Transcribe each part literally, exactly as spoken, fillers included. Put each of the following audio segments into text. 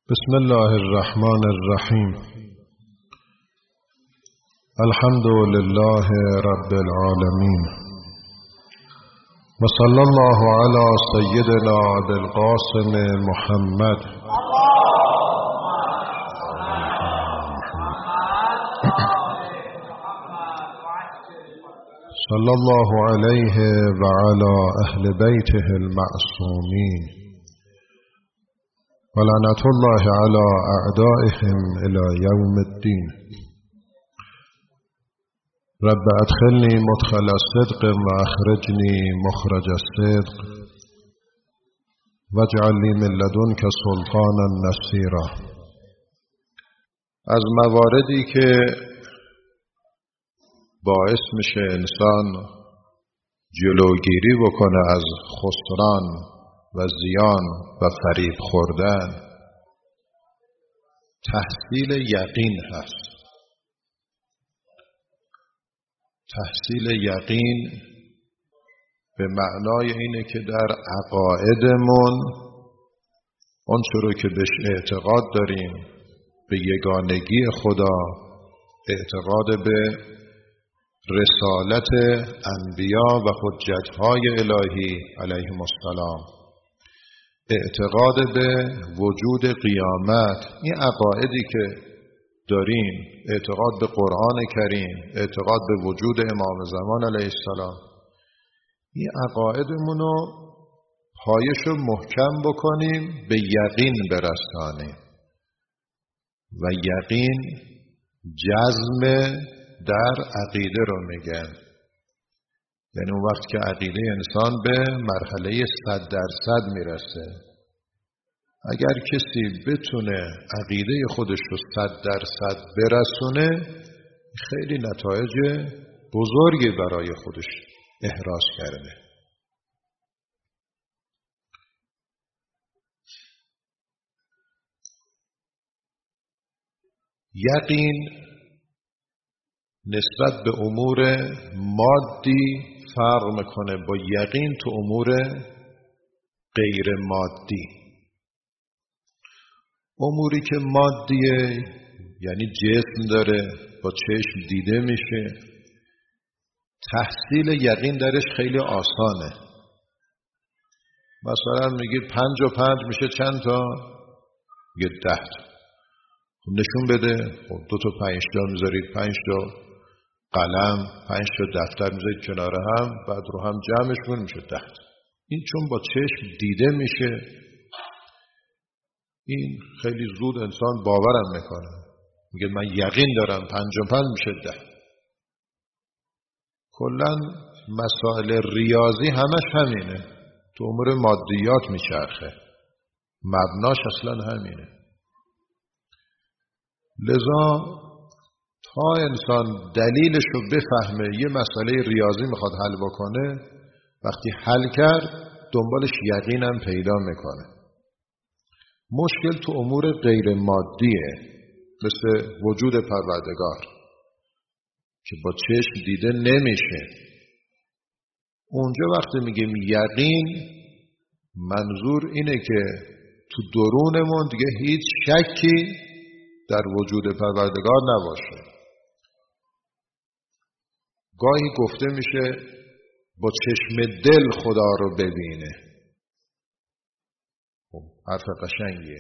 بسم الله الرحمن الرحیم. الحمد لله رب العالمین و صلی الله علی سیدنا ابی القاسم محمد صلی الله علیه و علی اهل بیته المعصومین و لعنت الله علی اعدائهم الی یوم الدین. رب ادخلنی مدخل صدق و اخرجنی مخرج صدق واجعل لی من لدنک سلطانا نصیرا. از مواردی که باعث میشه انسان جلوگیری بکنه از خسران و زیان و فریب خوردن، تحصیل یقین هست. تحصیل یقین به معنای اینه که در عقایدمون آنچه رو که بهش اعتقاد داریم، به یگانگی خدا، اعتقاد به رسالت انبیا و حجت‌های الهی علیهم السلام، اعتقاد به وجود قیامت، این عقایدی که داریم، اعتقاد به قرآن کریم، اعتقاد به وجود امام زمان علیه السلام، این عقایدمون رو پایش رو محکم بکنیم، به یقین برسانیم. و یقین جزم در عقیده رو میگن، یعنی اون وقت که عقیده انسان به مرحله صد درصد میرسه. اگر کسی بتونه عقیده خودش رو صد درصد برسونه، خیلی نتایج بزرگی برای خودش احراز کرده. یقین نسبت به امور مادی فرق میکنه با یقین تو امور غیر مادی. اموری که مادیه یعنی جسم داره، با چشم دیده میشه، تحصیل یقین درش خیلی آسانه. مثلا میگید پنج و پنج میشه چند تا؟ میگه ده تا. خب نشون بده. خب دو تا پنج تا میذارید، پنج تا قلم، پنج تا دفتر میذارید کنار هم، بعد رو هم جمعش کن میشه ده تا. این چون با چشم دیده میشه، این خیلی زود انسان باورم میکنه، میگه من یقین دارم پنج و پنج میشه ده. کلا مسائل ریاضی همش همینه، تو امور مادیات میچرخه، مبناش اصلا همینه. لذا تا انسان دلیلش رو بفهمه، یه مسئله ریاضی میخواد حل بکنه، وقتی حل کرد دنبالش یقینم پیدا میکنه. مشکل تو امور غیر مادیه، مثل وجود پروردگار که با چشم دیده نمیشه. اونجا وقتی میگیم یقین، منظور اینه که تو درونمون دیگه هیچ شکی در وجود پروردگار نباشه. گاهی گفته میشه با چشم دل خدا رو ببینه. خب حرف قشنگیه.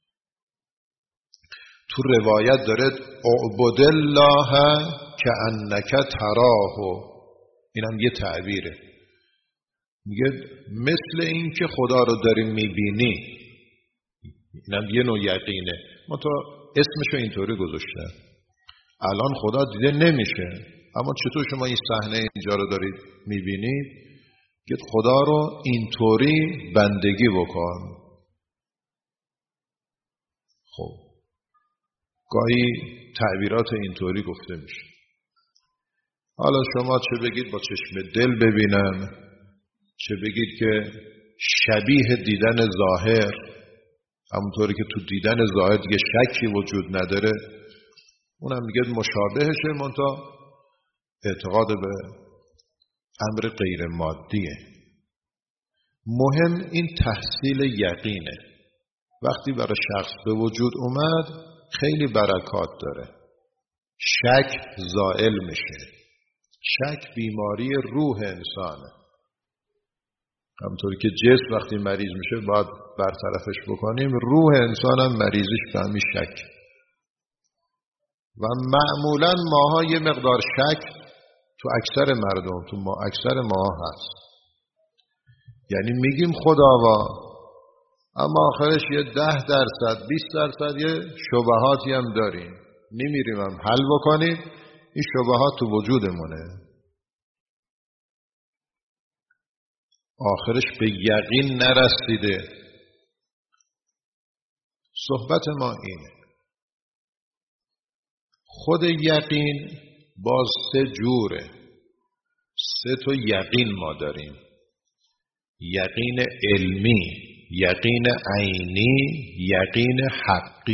تو روایت داره اعبد الله کأنک تراه، اینم یه تعبیره. میگه مثل این که خدا رو داری میبینی. اینم یه نوع یقینه. ما تا اسمشو اینطوری گذاشتن. الان خدا دیده نمیشه، اما چطور شما این صحنه اینجا رو دارید میبینید؟ که خدا رو اینطوری بندگی بکن. خب گاهی تعبیرات اینطوری گفته میشه. حالا شما چه بگید با چشم دل ببینم، چه بگید که شبیه دیدن ظاهر، همونطوری که تو دیدن ظاهر دیگه شکی وجود نداره، اونم میگه مشابهشه، منتها اعتقاد به امر غیر مادیه. مهم این تحصیل یقینه. وقتی برای شخص به وجود اومد خیلی برکات داره. شک زائل میشه. شک بیماری روح انسانه. همطوری که جسم وقتی مریض میشه باید برطرفش بکنیم، روح انسان هم مریضیش به همین شک. و معمولا ماها یه مقدار شک تو اکثر مردم، تو ما اکثر ماها هست. یعنی میگیم خداوا، اما آخرش یه ده درصد بیست درصد یه شبهاتی هم داریم، نمیریم هم حل بکنیم. این شبهات تو وجودمونه، آخرش به یقین نرسیده. صحبت ما اینه. خود یقین باز سه جوره. سه تا یقین ما داریم: یقین علمی، یقین عینی، یقین حقی.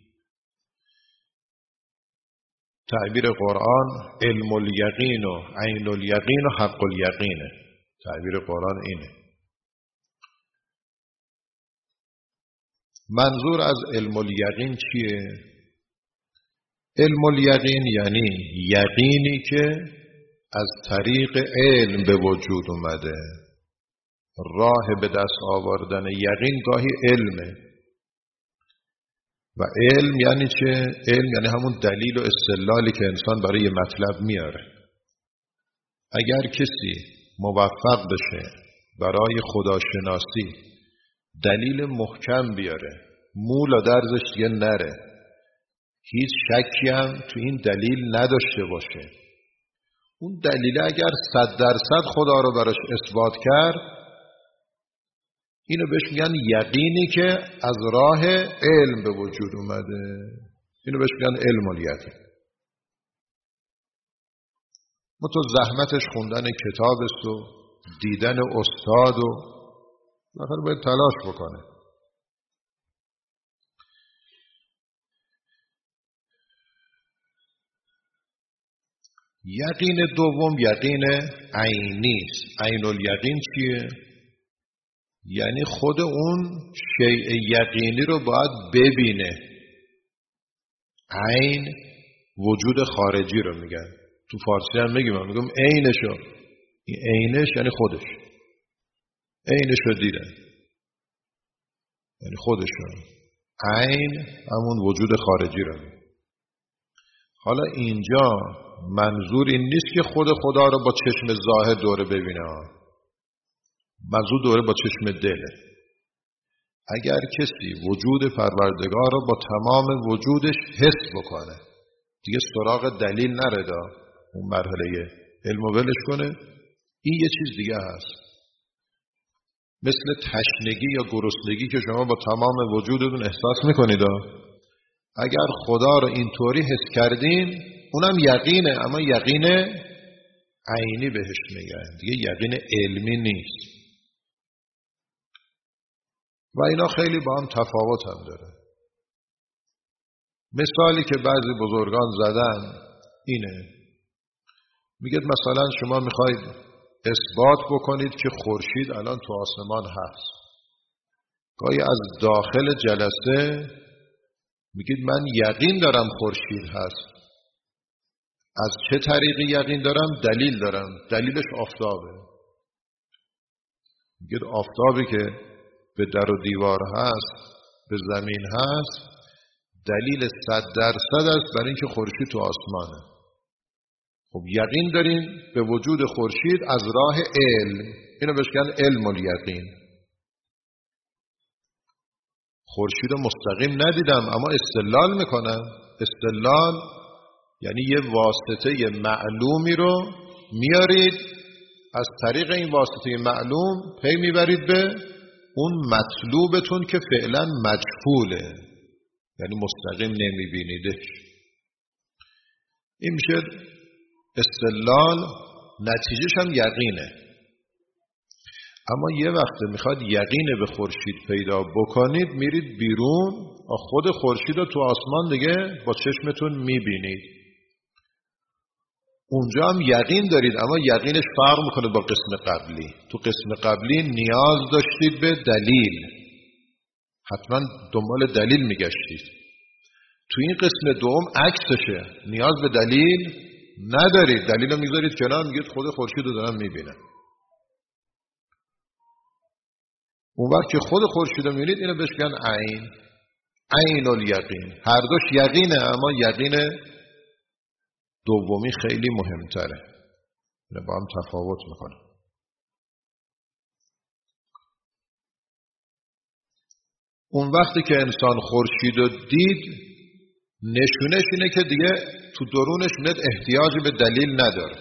تعبیر قرآن علم الیقین و عین الیقین و حق الیقینه. تعبیر قرآن اینه. منظور از علم الیقین چیه؟ علم الیقین یعنی یقینی که از طریق علم به وجود اومده. راه به دست آوردن یقین گاهی علمه. و علم یعنی چه؟ علم یعنی همون دلیل و استدلالی که انسان برای یه مطلب میاره. اگر کسی موفق بشه برای خداشناسی دلیل محکم بیاره، مول و درزش دیگه نره، هیچ شکی هم تو این دلیل نداشته باشه، اون دلیل اگر صد درصد خدا رو براش اثبات کرد، اینو بهش میگن یقینی که از راه علم به وجود اومده. اینو بهش میگن علم الیقین. متو زحمتش خوندن کتاب است و دیدن استاد و بالاخره باید تلاش بکنه. یقین دوم یقین عینی است. عین الیقین چیه؟ یعنی خود اون شیء یقینی رو باید ببینه. عین وجود خارجی رو میگن. تو فارسی هم میگیم، من میگم عینشو. این عینش یعنی خودش. عینشو دیدن یعنی خودشو. عین همون وجود خارجی رو میگن. حالا اینجا منظور این نیست که خود خدا رو با چشم ظاهر دوره ببینه. منظور دوره با چشم دله. اگر کسی وجود پروردگار رو با تمام وجودش حس بکنه، دیگه سراغ دلیل نره، اون مرحله علم و ولش کنه، این یه چیز دیگه هست. مثل تشنگی یا گرسنگی که شما با تمام وجودتون احساس میکنید. اگر خدا رو اینطوری حس کردین، اونم یقینه، اما یقین عینی بهش میگن، دیگه یقین علمی نیست. و اینا خیلی با هم تفاوت هم داره. مثالی که بعضی بزرگان زدن اینه، میگه مثلا شما میخواید اثبات بکنید که خورشید الان تو آسمان هست. گاهی از داخل جلسه میگید من یقین دارم خورشید هست. از چه طریقی یقین دارم؟ دلیل دارم. دلیلش آفتابه. میگید آفتابی که به در و دیوار هست، به زمین هست، دلیل صد درصد است برای اینکه خورشید تو آسمانه. خب یقین دارین به وجود خورشید از راه علم. اینو بهش میگن علم الیقین. خورشید رو مستقیم ندیدم اما استدلال میکنم. استدلال یعنی یه واسطه معلومی رو میارید، از طریق این واسطه معلوم پی میبرید به اون مطلوبتون که فعلا مجهوله، یعنی مستقیم نمیبینیدش. این میشه استدلال، نتیجهش هم یقینه. اما یه وقت میخواد یقین به خورشید پیدا بکنید، میرید بیرون، خود خورشید رو تو آسمان دیگه با چشمتون میبینید. اونجا هم یقین دارید اما یقینش فرق میکنه با قسم قبلی. تو قسم قبلی نیاز داشتید به دلیل. حتما دنبال دلیل میگشتید. تو این قسم دوم عکسشه، نیاز به دلیل ندارید، دلیل رو میذارید کنار، میگید خود خورشید رو دارم میبینم. اون وقت که خود خورشید رو میبینید اینو بهش میگن عین، عین الیقین. هر دوش یقینه، اما یقین دومی خیلی مهمتره، اینو با هم تفاوت میکنه. اون وقتی که انسان خورشید رو دید، نشونش اینه که دیگه تو درونش میاد احتیاجی به دلیل نداره.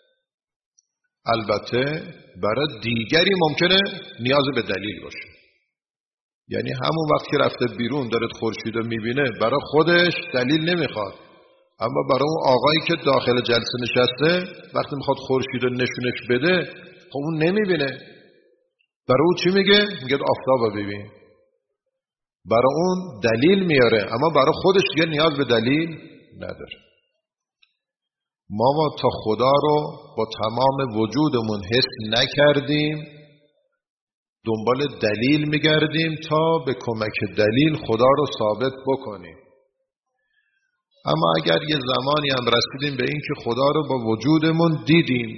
البته برای دیگری ممکنه نیاز به دلیل باشه، یعنی همون وقت که رفته بیرون داره خورشید رو میبینه، برای خودش دلیل نمیخواد، اما برای اون آقایی که داخل جلسه نشسته وقتی میخواد خورشید رو نشونش بده، خب اون نمیبینه، برای اون چی میگه؟ میگه آفتابو ببین. برای اون دلیل میاره، اما برای خودش دیگه نیاز به دلیل نداره. ما با تا خدا رو با تمام وجودمون حس نکردیم، دنبال دلیل میگردیم تا به کمک دلیل خدا رو ثابت بکنیم. اما اگر یه زمانی هم رسیدیم به این که خدا رو با وجودمون دیدیم،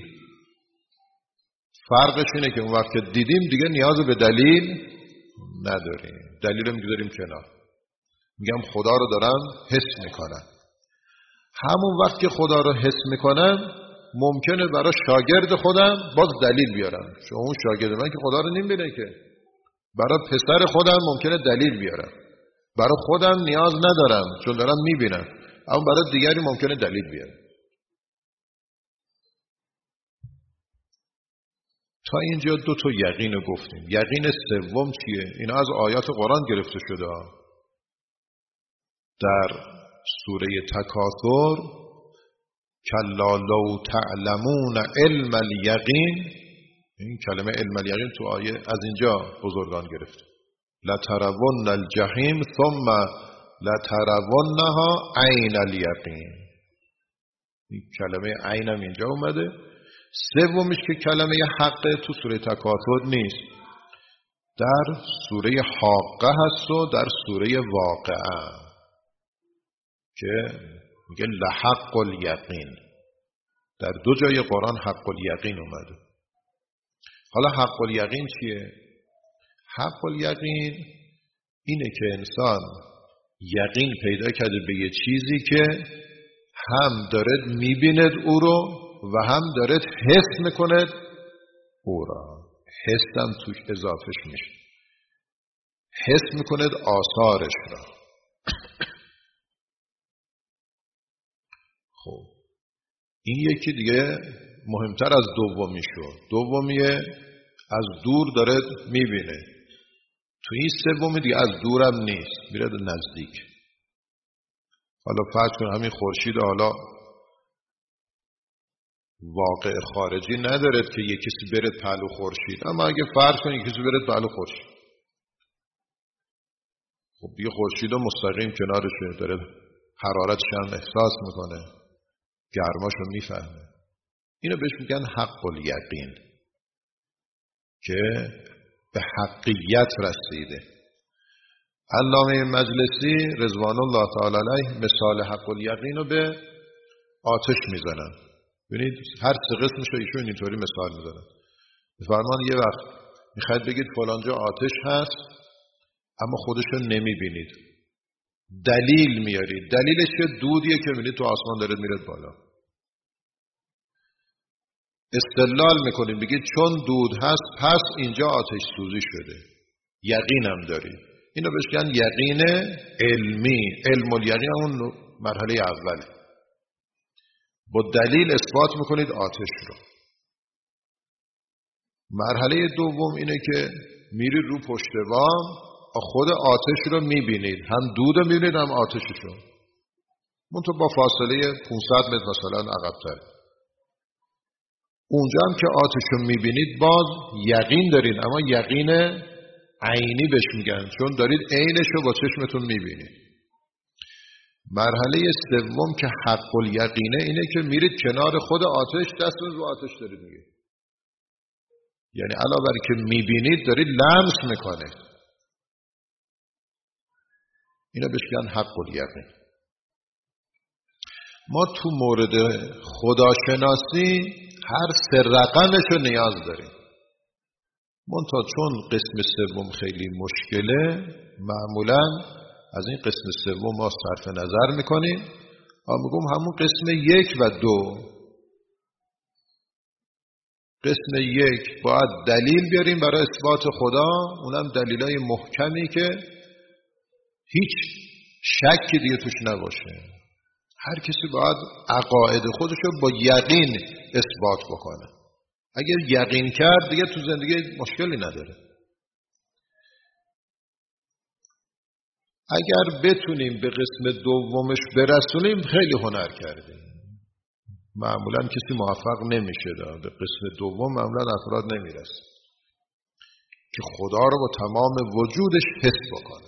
فرقش اینه که اون وقت که دیدیم دیگه نیاز به دلیل نداریم، دلیل رو میگذاریم کنار، میگم خدا رو دارم حس میکنم. همون وقت که خدا رو حس میکنم ممکنه برای شاگرد خودم باز دلیل بیارم، چون اون شاگرد من که خدا رو نمیبینه که. برای پسر خودم ممکنه دلیل بیارم، برای خودم نیاز ندارم چون دارم میبینم، اما برای دیگری ممکنه دلیل بیارم. تا اینجا دو تا یقین رو گفتیم. یقین سوم چیه؟ این از آیات قرآن گرفته شده. در سوره تکاثر کلا لو تعلمون علم الیقین، این کلمه علم الیقین تو آیه از اینجا بزرگان گرفته. لترون الجحیم ثم لترونها عین الیقین، این کلمه عین هم اینجا اومده. سومیش که کلمه حقه تو سوره تکاثر نیست، در سوره حاقه هست و در سوره واقعه که میگه لحق الیقین. در دو جای قرآن حق الیقین اومده. حالا حق الیقین چیه؟ حق الیقین اینه که انسان یقین پیدا کرده به یه چیزی که هم دارد میبیند او رو و هم دارد حس میکند او را. حس هم توش اضافهش میشه، حس میکند آثارش را. خب این یکی دیگه مهمتر از دومی شد. دومیه از دور داره میبینه، تو این سومی دیگه از دورم نیست، میره نزدیک. حالا فرض کن همین خورشید حالا واقع خارجی ندارد که یک کسی برد پهلو خورشید، اما اگه فرض کن یک کسی برد پهلو خورشید، خب دیگه خورشید رو مستقیم کنارشه، داره حرارتش هم احساس میکنه، گرماشو میفهمه. اینو بهش میگن حق الیقین که به حقیقت رسیده. علامه مجلسی رضوان الله تعالی علیه مثال حق الیقین رو به آتش میزنن. ببینید هر سه قسمش رو ایشون اینطوری مثال میزنن. فرمان یه وقت میخواید بگید فلانجا آتش هست اما خودشو نمیبینید، دلیل میارید، دلیلش که دودیه که میبینید تو آسمان داره میره بالا. استدلال میکنید بگید چون دود هست پس اینجا آتش سوزی شده، یقینم دارید. اینو بهش میگن یقین علمی. علم الیقین اون مرحله اوله، با دلیل اثبات میکنید آتش رو. مرحله دوم اینه که میرید رو پشت بام، خود آتش رو میبینید، هم دود رو میبینید هم آتشش رو، منطقه با فاصله پانصد متر مثلا عقب‌تر. اونجا هم که آتش رو میبینید باز یقین دارید، اما یقین عینی بهش میگن، چون دارید عینش رو با چشمتون میبینید. مرحله سوم که حق الیقینه اینه که میرید کنار خود آتش، دستتون رو آتش دارید میگه، یعنی علاوه بر که میبینید دارید لمس میکنه. اینا بهش میگن حق الیقین. ما تو مورد خداشناسی هر سه رقمش رو نیاز داریم. منتها چون قسم سوم خیلی مشکله، معمولا از این قسم سوم ما صرف نظر میکنیم و میگم همون قسم یک و دو. قسم یک باید دلیل بیاریم برای اثبات خدا، اونم دلیلای محکمی که هیچ شکی دیگه توش نباشه. هر کسی باید عقاید خودش رو با یقین اثبات بکنه. اگر یقین کرد دیگه تو زندگی مشکلی نداره. اگر بتونیم به قسم دومش برسونیم خیلی هنر کردیم. معمولا کسی موفق نمیشه دا. به قسم دوم معمولا افراد نمیرسه که خدا رو با تمام وجودش حس بکنه.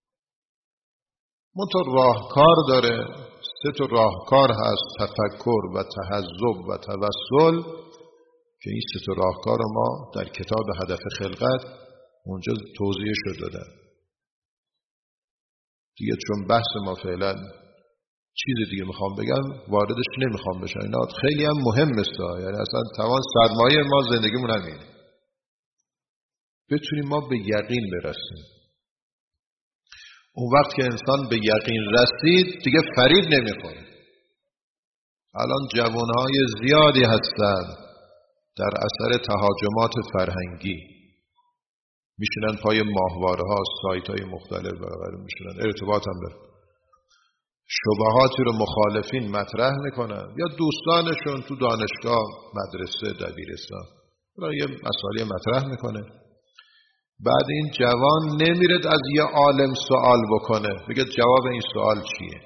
منتها راهکار داره. سه تا راهکار هست: تفکر و تحزب و توسل، که این سه تا راهکار رو ما در کتاب هدف خلقت اونجا توضیحش دادن. دیگه چون بحث ما فعلا چیز دیگه میخوام بگم، واردش نمیخوام بشم. اینا خیلی هم مهم است، یعنی اصلا تمام سرمایه ما زندگیمون همینه. بتونیم ما به یقین برسیم. اون وقت که انسان به یقین رسید دیگه فریب نمیخوره. الان جوانهای زیادی هستن در اثر تهاجمات فرهنگی میشونن پای ماهواره ها، سایت های مختلف برابر میشونن، ارتباط هم دارن، شبهاتی رو مخالفین مطرح میکنن یا دوستانشون تو دانشگاه، مدرسه، دبیرستان را یه مسائلی مطرح میکنه. بعد این جوان نمیرد از یه عالم سوال بکنه بگه جواب این سوال چیه.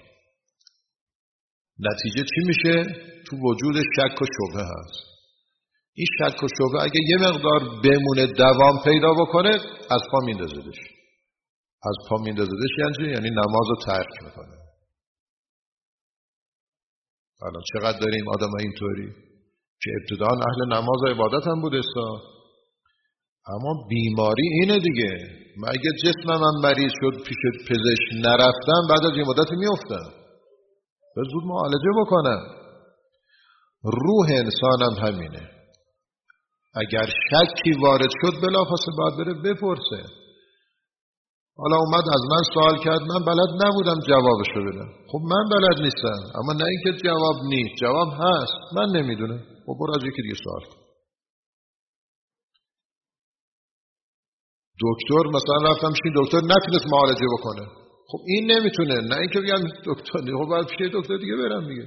نتیجه چی میشه؟ تو وجود شک و شبهه هست. این شک و شبهه اگه یه مقدار بمونه دوام پیدا بکنه، از پا میندازدش. از پا میندازدش یعنی چی؟ یعنی نماز رو ترک میکنه. الان چقدر داریم آدم اینطوری که ابتداً اهل نماز و عبادت هم بود استا، اما بیماری اینه دیگه. من اگه جسمم هم مریض شد پیش پزشک نرفتم، بعد از این مدت میافتم. به زود معالجه بکنم. روح انسان هم همینه. اگر شکی وارد شد بلافاصله باید بره بپرسه. حالا اومد از من سوال کرد، من بلد نبودم جوابشو بدم. خب من بلد نیستم، اما نه اینکه جواب نیست، جواب هست، من نمیدونم. خب برو از یکی دیگه سوال کن. دکتر مثلا رفتم پیش دکتر نتونست معالجه بکنه. خب این نمیتونه، نه اینکه بگم دکتر نه، خب باید پیش دکتر دیگه برم دیگه.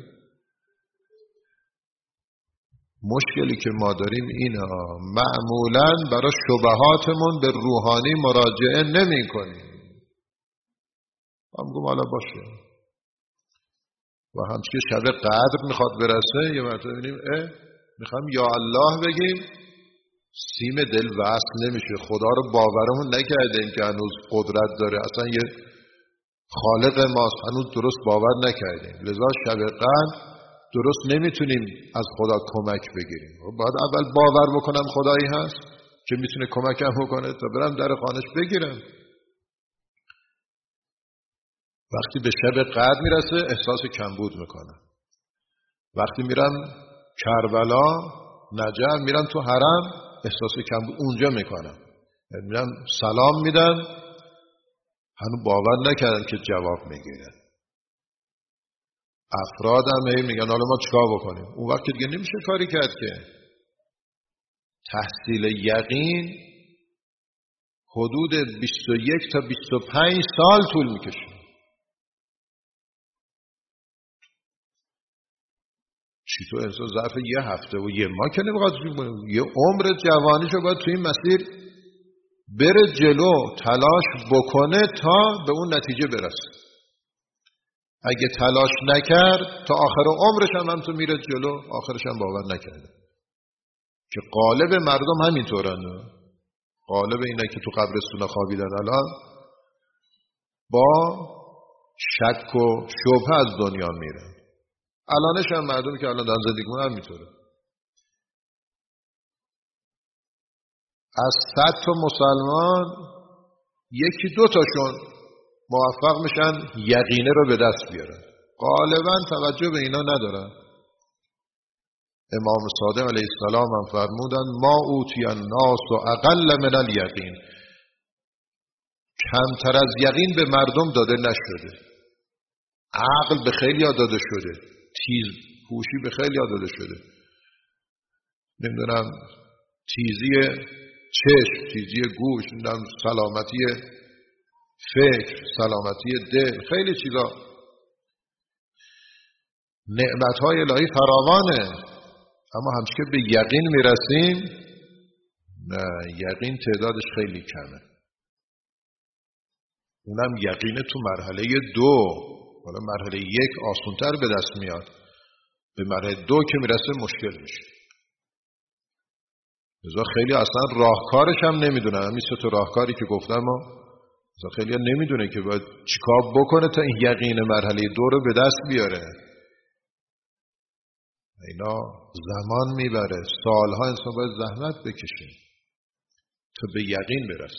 مشکلی که ما داریم اینه، معمولاً برای شبهاتمون به روحانی مراجعه نمی کنیم. هم گم حالا باشه. و همچه که شب قدر میخواد برسه یه مرتبه ببینیم اه میخوام یا الله بگیم، سیم دل وصل نمیشه. خدا رو باورمون نکردیم که هنوز قدرت داره، اصلا یه خالق ماست، هنوز درست باور نکردیم. لذا شب قدر درست نمیتونیم از خدا کمک بگیریم. باید اول باور بکنم خدایی هست که میتونه کمکم بکنه تا برم در خانش بگیرم. وقتی به شب قدر میرسه احساس کمبود میکنم. وقتی میرم کربلا، نجف، میرم تو حرم، احساس کمبود اونجا میکنم. میرم سلام میدم، هنوز باور نکردم که جواب میگیرن. افراد هم هی میگن حالا ما چیکار بکنیم؟ اون وقت دیگه نمیشه کاری کرد که. تحصیل یقین حدود بیست و یک تا بیست و پنج سال طول میکشه. چطور انسان ظرف یه هفته و یه ماه که نمیخواد یه عمر جوانیشو باید توی این مسیر بره جلو، تلاش بکنه تا به اون نتیجه برسه. اگه تلاش نکرد تا آخر عمرش هم هم تو میره جلو، آخرش هم باور نکرده. که غالب مردم همینطورن. غالب اینه که تو قبرستون خوابیدن الان با شک و شبهه از دنیا میرن. الانش هم مردمی که الان دارن زندگیمون هم میطوره. از صد تا مسلمان یکی دو تاشون موفق میشن یقینه رو به دست بیارن. غالبا توجه به اینا ندارن. امام صادق علیه السلام هم فرمودن ما اوتی الناس و اقل من الیقین، کمتر از یقین به مردم داده نشده. عقل به خیلی ها داده شده، تیز هوشی به خیلی ها داده شده، نمیدونم تیزی چشم، تیزی گوش، نمیدونم سلامتی فکر، سلامتی دل، خیلی چیزا. نعمتهای الهی فراوانه، اما همچه که به یقین میرسیم نه، یقین تعدادش خیلی کمه. اونم یقین تو مرحله دو. حالا مرحله یک آسان‌تر به دست میاد، به مرحله دو که میرسه مشکل میشه. لذا خیلی اصلا راهکارش هم نمیدونن. همین سه تا راهکاری که گفتم مثلا خیلی ها نمیدونه که باید چیکار بکنه تا این یقین مرحله دو رو به دست بیاره. اینا زمان میبره، سالها انسان باید زحمت بکشه تا به یقین برسه.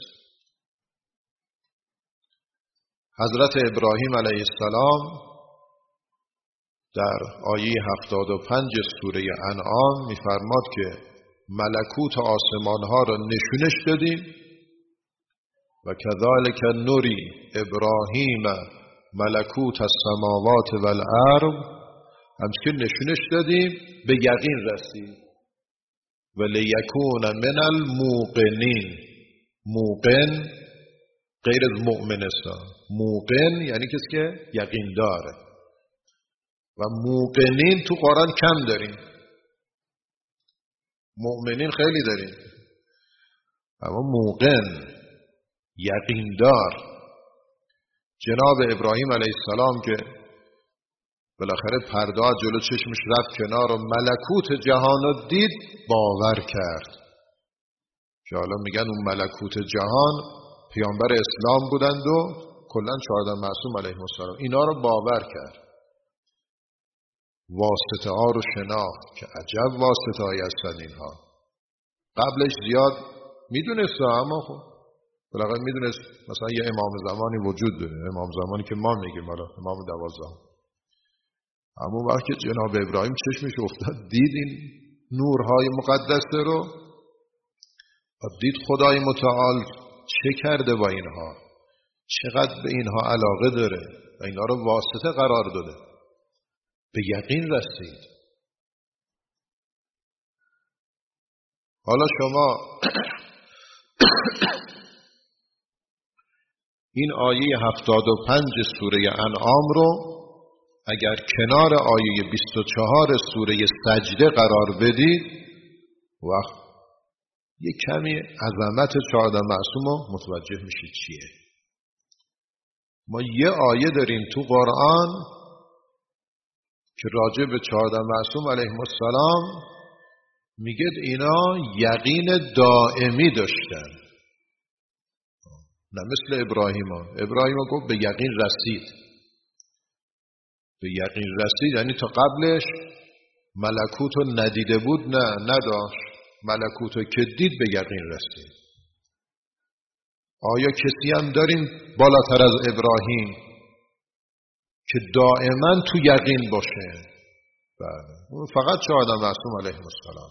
حضرت ابراهیم علیه السلام در آیه هفتاد و پنج سوره انعام میفرماد که ملکوت آسمان ها را نشونش دادیم و کذالک نوری ابراهیم ملکوت السماوات والارض، همچنین نشونش دادیم به یقین رسید. و لیکون من الموقنین، موقن غیر از مؤمن است. موقن یعنی کسی که یقین داره و موقنین تو قرآن کم داریم، مؤمنین خیلی داریم، اما موقن یقین دار. جناب ابراهیم علیه السلام که بالاخره پرده جلو چشمش رفت کنار و ملکوت جهان رو دید، باور کرد. که حالا میگن اون ملکوت جهان پیامبر اسلام بودند و کلن چهارده معصوم علیهم السلام، اینا رو باور کرد. واسطه ها رو شناخت که عجب واسطه هایی هستن اینها. قبلش زیاد میدونست، اما خب بالاخره میدونست مثلا یه امام زمانی وجود داره، امام زمانی که ما میگیم حالا امام دوازدهم. اما وقتی جناب ابراهیم چشمش افتاد دید این نورهای مقدسه رو و دید خدای متعال چه کرده با اینها، چقدر به اینها علاقه داره و اینا رو واسطه قرار داده، به یقین رسید. حالا شما این آیه هفتاد و پنج سوره انعام رو اگر کنار آیه بیست و چهار سوره سجده قرار بدید، وقت یک کمی عظمت چهارده معصوم رو متوجه میشید چیه. ما یه آیه داریم تو قرآن که راجع به چهارده معصوم علیهم السلام میگه اینا یقین دائمی داشتن، نه مثل ابراهیم ها. ابراهیم ها گفت به یقین رسید. به یقین رسید یعنی تا قبلش ملکوت رو ندیده بود، نه نداشت، ملکوت رو که دید به یقین رسید. آیا کسی هم داریم بالاتر از ابراهیم که دائما تو یقین باشه؟ بله، اون فقط چهارده معصوم علیهم السلام.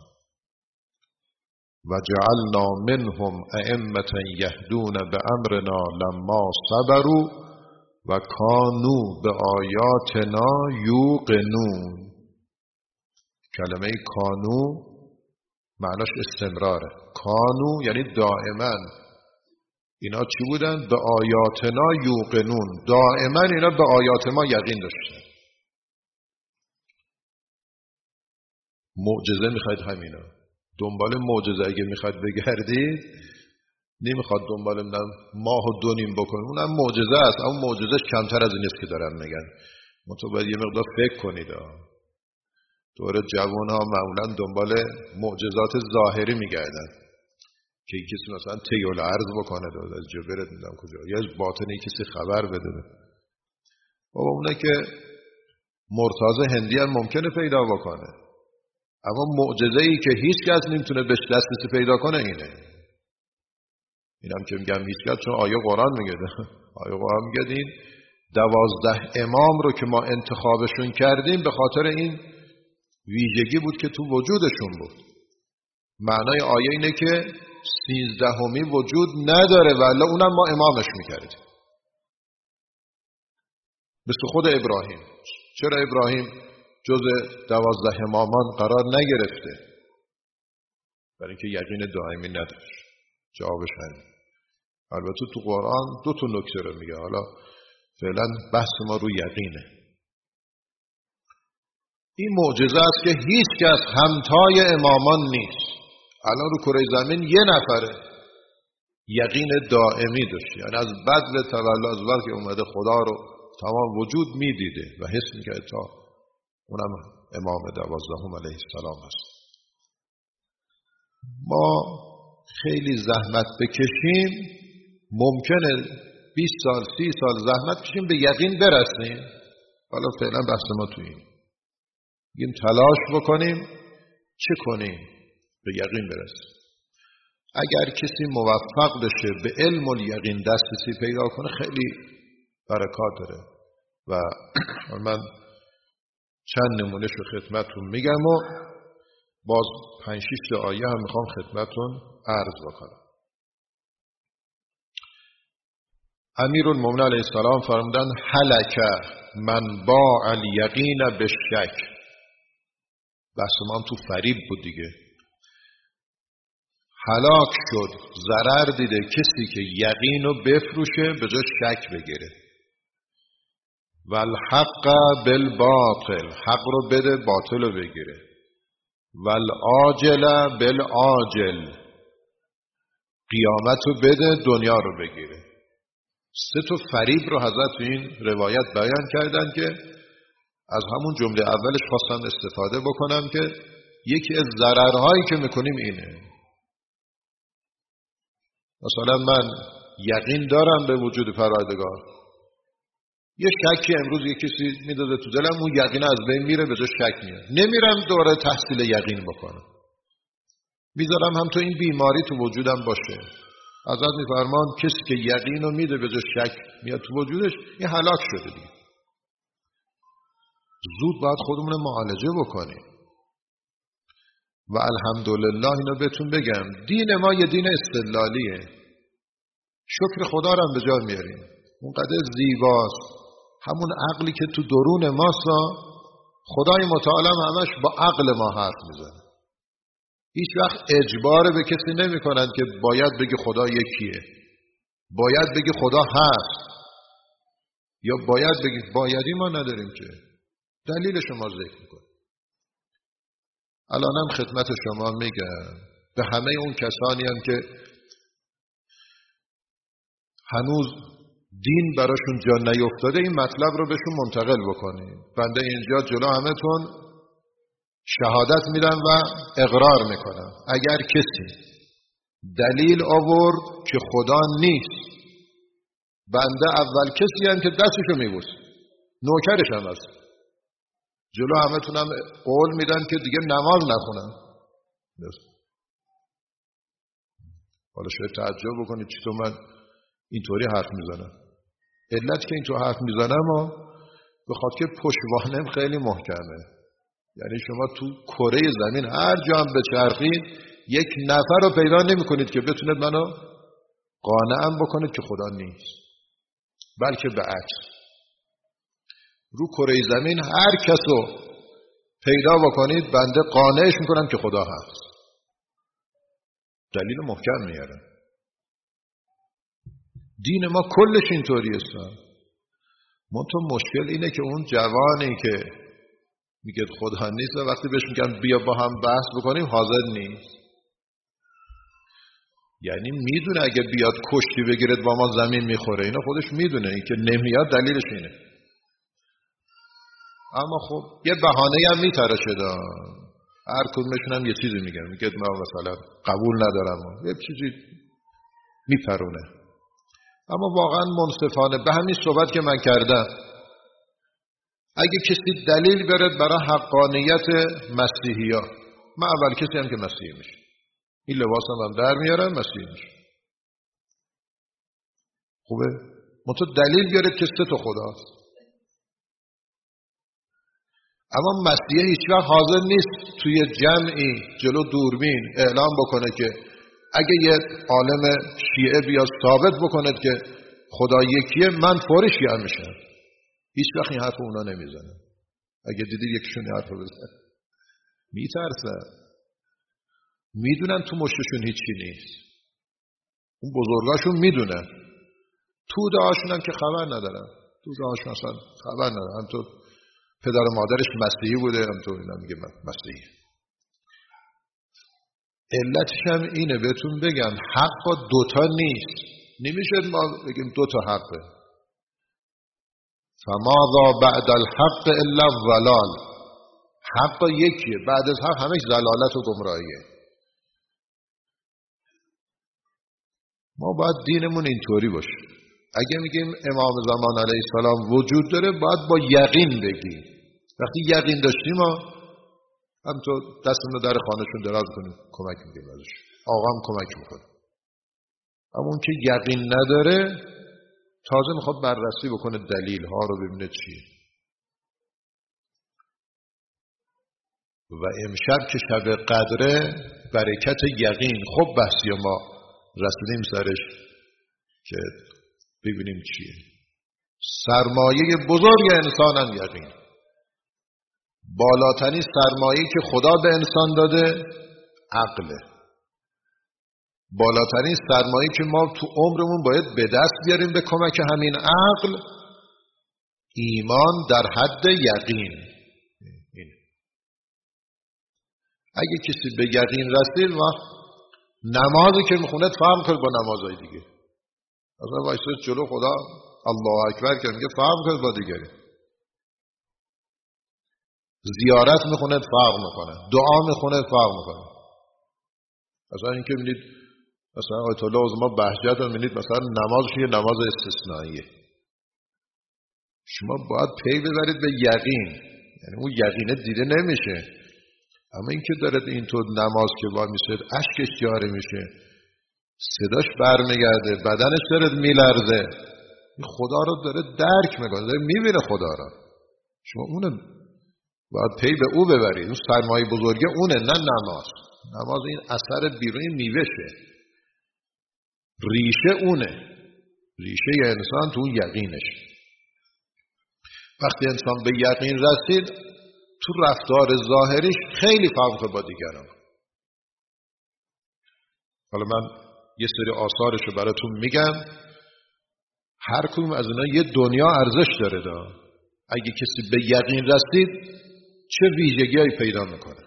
و جعلنا منهم ائمة یهدون بامرنا لما صبروا و کانو به آیاتنا یوقنون. کلمه کانو معناش استمراره. کانو یعنی دائما. اینا چی بودن؟ به آیاتنا یوقنون، دائما اینا به آیات ما یقین داشتن. معجزه میخواید همینا، دنبال معجزه اگه میخواید بگردید، نمیخواد دنبال ماه و دو نیم بکنید، اونم معجزه است، اما معجزهش کمتر از این است که دارن میگن. منتها باید یه مقدار فکر کنید. دور جوان ها معمولا دنبال معجزات ظاهری میگردن که کسی مثلا تیول عرض بکنه، داد از جا برد میدم کجا، یا از باطنی کسی خبر بده. بابا اونه که مرتاض هندی هم ممکنه پیدا بکنه، اما معجزه‌ای که هیچ کس نمیتونه بهش دسترسی پیدا کنه اینه. اینم که میگم هیچ کس، چون آیه قرآن میگه آقا میگه این دوازده امام رو که ما انتخابشون کردیم به خاطر این ویژگی بود که تو وجودشون بود. معنای آیه اینه که سیزدهمی وجود نداره ولی اونم ما امامش میکردیم. مثل خود ابراهیم. چرا ابراهیم جز دوازده امامان قرار نگرفته؟ برای اینکه یقین دائمی نداشت. جوابش همین. البته تو قرآن دو تا نکته رو میگه. حالا فعلا بحث ما رو یقینه. این معجزه است که هیچ کس همتای امامان نیست. الان رو کره زمین یه نفره یقین دائمی داشت، یعنی از بدو تولد، از وقتی اومده خدا رو تمام وجود میدیده و حس میکرد تا اونم امام دوازدهم علیه السلام هست. ما خیلی زحمت بکشیم، ممکنه بیست سال سی سال زحمت کشیم به یقین برسیم. حالا فعلا بحث ما تو این بگیم تلاش بکنیم چه کنیم به یقین برسیم. اگر کسی موفق بشه به علم الیقین دسترسی پیدا کنه خیلی برکات داره و من چند نمونهش رو خدمتتون میگم و باز پنج شش تا آیه هم میخوام خدمتتون عرض بکنم. امیرالمومنین علیه السلام فرمودند هلک من باع الیقین بالشک. بحث ما هم تو فریب بود دیگه. هلاک شد، ضرر دیده کسی که یقین رو بفروشه به جای شک بگیره. والحق بالباطل، حق رو بده باطل رو بگیره. والعاجل بالعاجل، قیامت رو بده دنیا رو بگیره. سه تا فریب رو حضرت تو این روایت بیان کردن که از همون جمله اولش خواستم استفاده بکنم که یکی از ضررهایی که میکنیم اینه. مثلا من یقین دارم به وجود پروردگار، یه شکی امروز یه کسی میداده تو دلم، اون یقین از بین میره به جای شک میاد. نمیرم دوره تحصیل یقین بکنم، میذارم هم تو این بیماری تو وجودم باشه. حضرت میفرمان کسی که یقین رو میده به جای شک میاد تو وجودش، این هلاک شده دیگه. زود باید خودمون معالجه بکنیم. و الحمدلله اینو بهتون بگم دین ما یه دین استدلالیه. شکر خدا رو هم به جا میاریم. اونقدر زیباست. همون عقلی که تو درون ماست، خدای متعال همش با عقل ما حرف میزنه. هیچ وقت اجبار به کسی نمی کنند که باید بگی خدا یکیه، باید بگی خدا هست، یا باید بگی. بایدی ما نداریم که. دلیل شما ذکر میکنم. الانم خدمت شما میگم به همه اون کسانی هم که هنوز دین براشون جا نیفتاده این مطلب رو بهشون منتقل بکنیم. بنده اینجا جلو همتون شهادت میدم و اقرار میکنم اگر کسی دلیل آورد که خدا نیست، بنده اول کسی هم که دستشو میبوس، نوکرش هم هست. جلو همتون هم قول میدن که دیگه نماز نخونن. حالا شاید تعجب بکنید چطور من اینطوری حرف میزنم. علت که اینطور حرف میزنم و به خاطر که پشتوانم خیلی محکمه. یعنی شما تو کره زمین هر جا هم بچرخید یک نفر رو پیدا نمی کنید که بتونید منو قانعم بکنید که خدا نیست، بلکه به عکس. رو کره زمین هر کس رو پیدا بکنید بنده قانعش میکنم که خدا هست. دلیل محکم میارم. دین ما کلش اینطوری است. منتها مشکل اینه که اون جوانی که میگه خدا نیست و وقتی بهش میگن بیا با هم بحث بکنیم حاضر نیست. یعنی میدونه اگه بیاد کشتی بگیرد با ما زمین میخوره. اینا خودش میدونه. این که نمیاد دلیلش اینه. اما خب یه بهانه هم میترشه دا. هر کدومشون هم یه چیزی میگن. میگه ما مثلا قبول ندارم. یه چیزی میپرونه. اما واقعا منصفانه به همین صحبت که من کردم، اگه کسی دلیل برد برای حقانیت مسیحی ها، من اول کسی هم که مسیحی میشه. این لباس هم, هم در میارم مسیحی میشه. خوبه؟ منتها دلیل بیاره که سه تا خداست. اما مسیح هیچ وقت حاضر نیست توی جمعی جلو دوربین اعلام بکنه که اگه یه عالم شیعه بیاد ثابت بکنه که خدا یکیه من فوری شیعه میشم. هیچ وقت این حرف اونا نمیزنه. اگه دیدید یکیشون این حرف بزنه میترسن، میدونن تو مشتشون هیچی نیست. اون بزرگاشون میدونن، توده هاشون هم که خبر ندارن. توده هاشون اصلا خبر ندارن. هم تو پدر و مادرش مسیحی بوده، هم تو اینا میگه مسیحی. علتش هم اینه، بهتون بگم حق دوتا نیست. نمیشه ما بگیم دوتا حقه. فماذا بعد الحق الا الضلال. حق یکیه، بعد از حق همش ضلالت و گمراهیه. ما باید دینمون اینطوری باشه. اگه میگیم امام زمان علیه السلام وجود داره، باید با یقین بگیم. وقتی یقین داشتیم ما هم تو دستمون رو در خانهشون دراز کنیم کمک میگیم ازش، آقا هم کمک میکنه. اما اون که یقین نداره تازه میخواد بررسی بکنه دلیل ها رو ببینه چیه. و امشب که شب قدره برکت یقین، خب بحثی ما رسیدیم سرش که ببینیم چیه. سرمایه بزرگ انسان هم یقین. بالاترین سرمایه که خدا به انسان داده عقله. بالاترین سرمایه که ما تو عمرمون باید به دست بیاریم به کمک همین عقل، ایمان در حد یقین. این. اگه کسی به یقین رسید وقت نمازی که میخونه فهم کرد با نمازهای دیگه. اصلا وایساد جلو خدا الله اکبر که میگه فهم کرد با دیگری. زیارت میخونه فرق میکنه، دعا میخونه فرق میکنه. مثلا اینکه میبینید مثلا آیت الله عظما بهجت رو میبینید مثلا نمازش یه نماز استثنائیه. شما باید پی ببرید به یقین، یعنی اون یقینه دیده نمیشه. اما اینکه دارد اینطور نماز که با میشه اشکش جاری میشه، صداش برمیگرده، بدنش داره میلرزه، خدا رو داره درک میکنه، داره میبینه خدا رو. شما اونو باید پی به او ببرید. اون سرمایه بزرگه اونه، نه نماز. نماز این اثر بیرونی میوشه، ریشه اونه. ریشه ی انسان تو اون یقینش. وقتی انسان به یقین رسید تو رفتار ظاهریش خیلی فرق با دیگران. حالا من یه سری آثارشو براتون میگم، هر کدوم از اینا یه دنیا ارزش داره دا. اگه کسی به یقین رسید چه ویژگی‌هایی پیدا میکنه.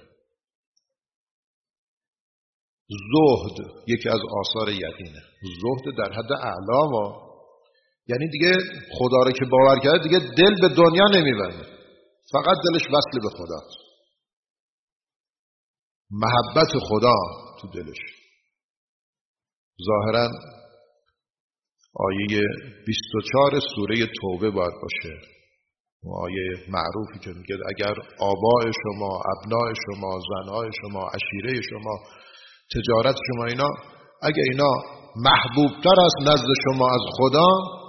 زهد یکی از آثار یقینه. زهد در حد اعلا و یعنی دیگه خدا رو که باور کرده دیگه دل به دنیا نمیبنده، فقط دلش وصل به خداست. محبت خدا تو دلش. ظاهرا آیه بیست و چهار سوره توبه باید باشه. آیه معروفی که میگه اگر آبای شما، ابنای شما، زنهای شما، عشیره شما، تجارت شما، اینا اگر اینا محبوبتر است نزد شما از خدا،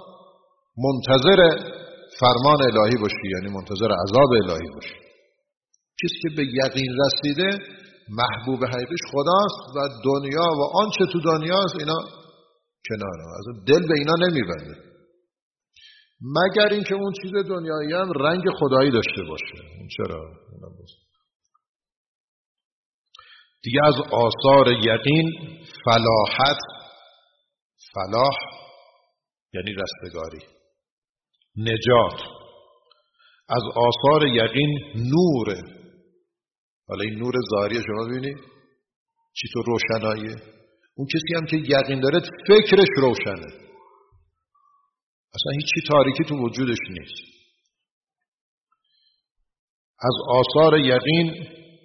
منتظر فرمان الهی باشی، یعنی منتظر عذاب الهی باشی. کسی که به یقین رسیده محبوب حقیقیش خداست و دنیا و آنچه تو دنیاست اینا کناره، از دل به اینا نمیبنده، مگر اینکه اون چیز دنیایی هم رنگ خدایی داشته باشه. اون چرا؟ دیگه از آثار یقین فلاحت. فلاح یعنی رستگاری، نجات. از آثار یقین نوره. حالا این نور ظاهری شما ببینید چی تو روشناییه. اون کسی هم که یقین داره فکرش روشنه، اصلا هیچی تاریکی تو وجودش نیست. از آثار یقین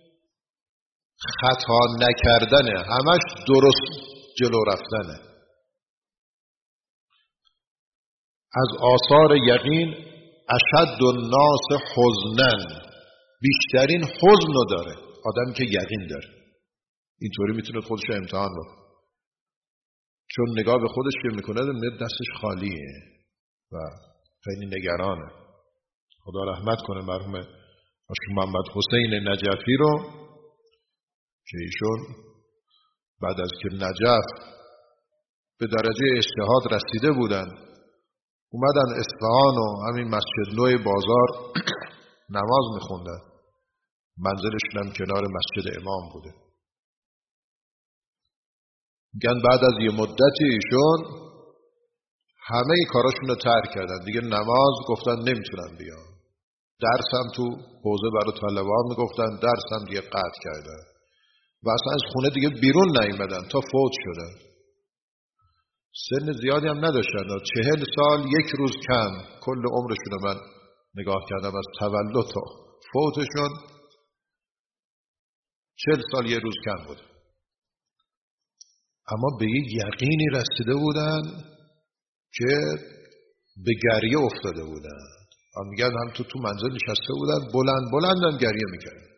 خطا نکردنه، همش درست جلو رفتنه. از آثار یقین اشد الناس حزنن، بیشترین حزن رو داره آدمی که یقین داره. اینطوری میتونه خودش امتحان رو، چون نگاه به خودش که میکنه دستش خالیه. و خیلی نگرانه. خدا رحمت کنه مرحوم آقای محمد حسین نجفی رو که ایشون بعد از که نجف به درجه اجتهاد رسیده بودن اومدن اصفهان و همین مسجد نو بازار نماز میخوندن. منزلشون هم کنار مسجد امام بوده. میگن بعد از یه مدتی ایشون همه کاراشون رو ترک کردن، دیگه نماز گفتن نمیتونن بیان. درس هم تو حوزه برای طلبان میگفتن، درس هم دیگه قطع کردن و اصلا از خونه دیگه بیرون نیومدن تا فوت شدن. سن زیادی هم نداشتن، چهل سال یک روز کم کل عمرشون رو من نگاه کردم از تولد تا فوتشون چهل سال یک روز کم بود. اما به یک یقینی رسیده بودن که به گریه افتاده بودن. هم میگن هم تو تو منزل نشسته بودن بلند بلند هم گریه میکردن.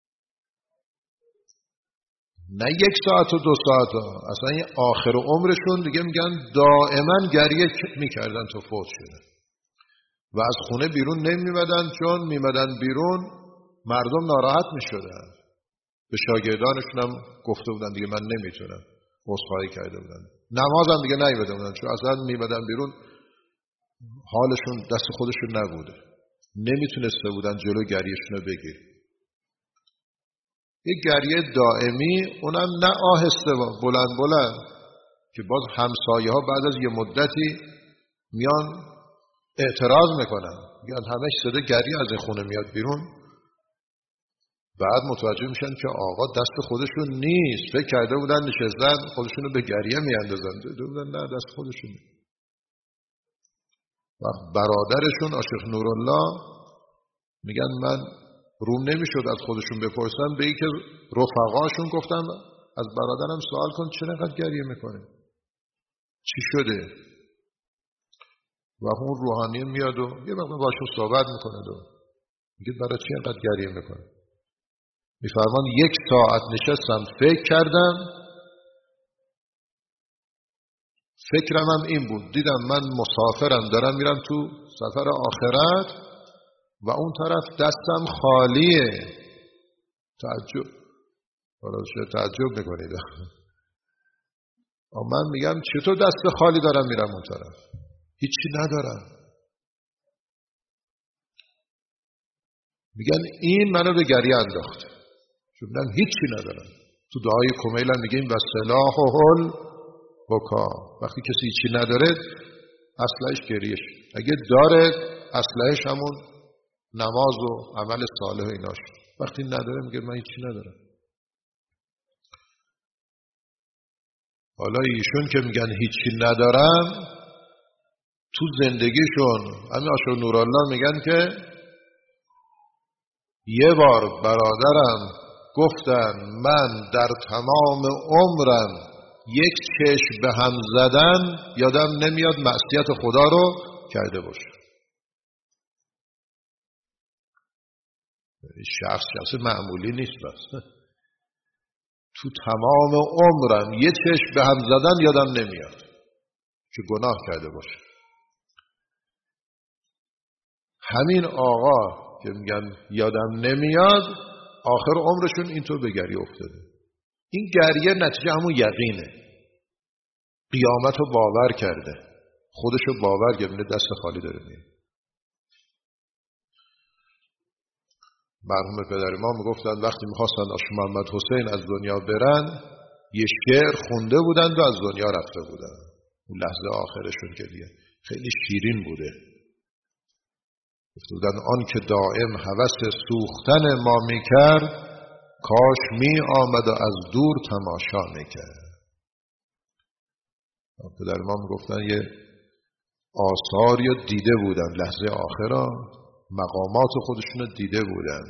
نه یک ساعت و دو ساعت ها. اصلا این آخر عمرشون دیگه میگن دائما گریه میکردن تا فوت شدن و از خونه بیرون نمیمدن، چون میمدن بیرون مردم ناراحت میشدن. به شاگردانشون هم گفته بودن دیگه من نمیتونم، عذرخواهی کرده بودن. نماز هم دیگه نیومده بودن، چون اصلا میمدن بیرون حالشون دست خودشون نبوده، نمیتونسته بودن جلو گریهشون رو بگیر. یک گریه دائمی، اونم نه آهسته و بلند بلند که باز همسایه ها بعد از یه مدتی میان اعتراض میکنن، میگن همش صدا گریه از این خونه میاد بیرون. بعد متوجه میشن که آقا دست خودشون نیست، فکر کرده بودن نشستن خودشون رو به گریه میاندازن، دیده بودن نه دست خودشون. و برادرشون عاشق نورالله میگن من روم نمیشد از خودشون بپرسن، به این که رفقاشون گفتن از برادرم سوال کن چرا اینقدر گریه میکنه، چی شده؟ و اون روحانی میاد و یه وقت باشون صحبت میکنه و میگه برای چی اینقدر گریه میکنه؟ میفرمان یک ساعت نشستم فکر کردم، فکرم هم این بود، دیدم من مسافرم دارم میرم تو سفر آخرت و اون طرف دستم خالیه. تعجب، حالا چه تعجب میکنید؟ من میگم چطور دست خالی دارم میرم اون طرف؟ هیچی ندارم. میگن این منو به گریه انداخت، چون من هیچی ندارم. تو دعای کمیل هم میگیم و سلاح و حل بکا، وقتی کسی هیچی نداره اصلش گریهش، اگه داره اصلش همون نماز و عمل صالح ایناش. وقتی نداره میگه من هیچی ندارم. حالا ایشون که میگن هیچی ندارم، تو زندگیشون همین عاشق نورالله میگن که یه بار برادرم گفتن من در تمام عمرم یک چشم به هم زدن یادم نمیاد معصیت خدا رو کرده باشه. شخص شخص معمولی نیست، بس تو تمام عمرم یه چشم به هم زدن یادم نمیاد که گناه کرده باشه. همین آقا که میگن یادم نمیاد، آخر عمرشون اینطور به گریه افتاده. این گریه نتیجه همون یقینه، قیامت رو باور کرده، خودش رو باور کرده، دست خالی داره میاد. مرحوم پدر ما میگفتن وقتی میخواستن عاشق محمد حسین از دنیا برن، یه شعر خونده بودند و از دنیا رفته بودن. اون لحظه آخرشون که دیگه خیلی شیرین بوده. گفته بودن آن که دائم هوس سوختن ما میکرد، کاش می آمد و از دور تماشا میکرد. پدر ما میگفتن یه آثاری رو دیده بودن، لحظه آخرا مقامات خودشون رو دیده بودن.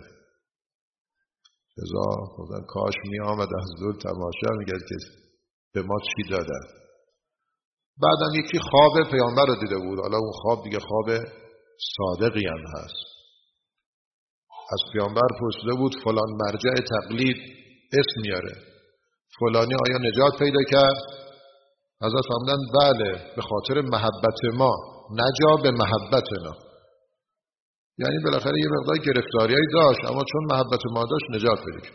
ازا گفتن کاش می آمد از دور تماشا میکرد که به ما چی دادن. بعدم یکی خواب پیامبر رو دیده بود. حالا اون خواب دیگه خواب صادقی هم هست. از پیامبر پرسیده بود فلان مرجع تقلید اسم میاره، فلانی آیا نجات پیدا کرد؟ حضرت فرمودن بله، به خاطر محبت ما نجا به محبتنا، یعنی بالاخره یه مقدار گرفتاریایی داشت اما چون محبت ما داشت نجات پیدا کرد.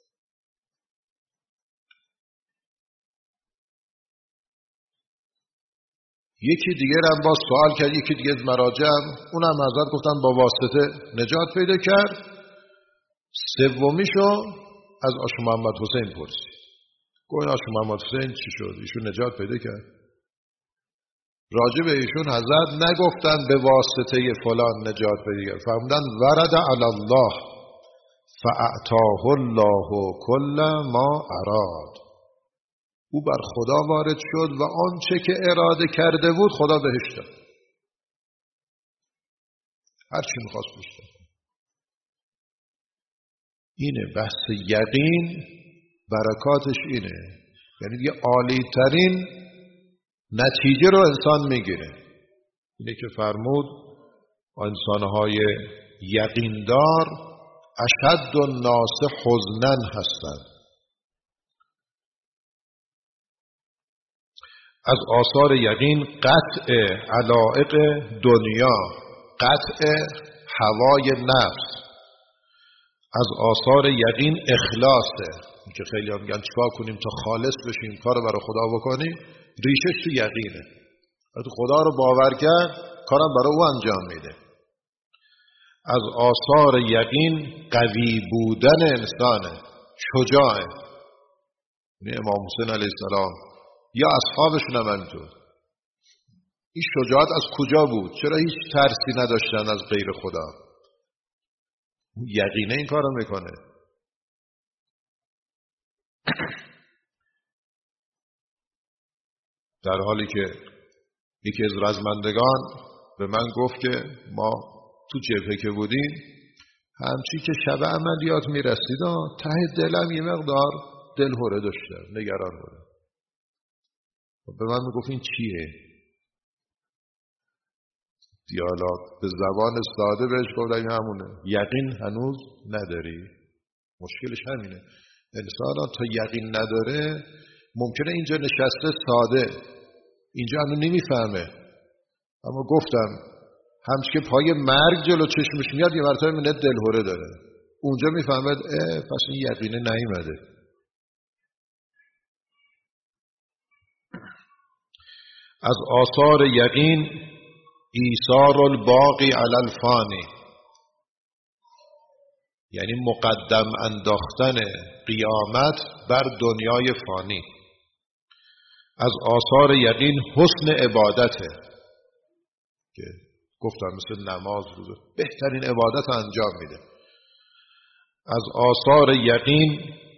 یکی دیگه هم با سوال کرد، یکی دیگه از مراجع اونم حضرت گفتن با واسطه نجات پیدا کرد. سومیشو از آقا محمد حسین پرسید، گفت آقا محمد حسین چی شد؟ ایشون نجات پیدا کرد؟ راجع به ایشون حضرت نگفتن به واسطه فلان نجات پیدا کرد، فرمودن ورد علی الله فاعطاه الله کل ما اراد. او بر خدا وارد شد و آنچه که اراده کرده بود خدا بهش داد، هر چی می‌خواست بهش داد. اینه بحث یقین، برکاتش اینه، یعنی دیگه عالی ترین نتیجه رو انسان میگیره. اینه که فرمود انسان‌های یقیندار اشد الناس حزنا هستند. از آثار یقین قطع علائق دنیا، قطع هوای نفس. از آثار یقین اخلاصه، که خیلی هم میگن چیکار کنیم تا خالص بشیم کارو برای خدا بکنیم، ریشش تو یقینه. وقتی خدا رو باور کرد کارم برای او انجام میده. از آثار یقین قوی بودن انسانه، شجاعه. یعنی امام حسین علیه السلام یا اصحابشون هم همینطور. این شجاعت از کجا بود؟ چرا هیچ ترسی نداشتن از غیر خدا؟ یقینه این کارو میکنه. در حالی که یکی از رزمندگان به من گفت که ما تو جبهه که بودیم همچی که شب عملیات میرسید ته دلم یه مقدار دلهره داشتم، نگران بودم. به من میگفت این چیه؟ دیالوگ به زبان ساده بهش گفتم همونه، یقین هنوز نداری. مشکلش همینه، انسان تا یقین نداره ممکنه اینجا نشسته ساده، اینجا هنوز نمیفهمه، اما گفتم همچه که پای مرگ جلو چشمش میاد یه مرتبه منت دلهوره داره، اونجا میفهمد اه پس این یقینه نیومده. از آثار یقین ایثار الباقی علی الفانی، یعنی مقدم انداختن قیامت بر دنیای فانی. از آثار یقین حسن عبادته، که گفتم مثل نماز روزه بهترین عبادت انجام میده. از آثار یقین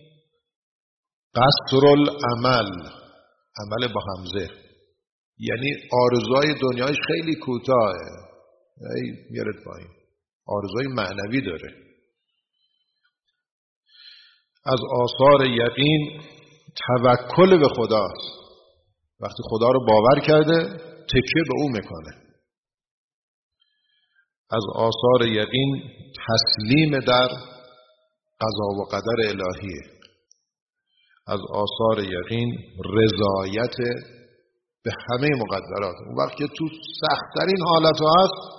قصر العمل، عمل با همزه، یعنی آرزوهای دنیایش خیلی کوتاهه، ای میارد پایین، آرزوهای معنوی داره. از آثار یقین توکل به خداست، وقتی خدا رو باور کرده تکیه به او میکنه. از آثار یقین تسلیم در قضا و قدر الهیه. از آثار یقین رضایت به همه مقدرات. اون وقت که تو سخت‌ترین حالتو هست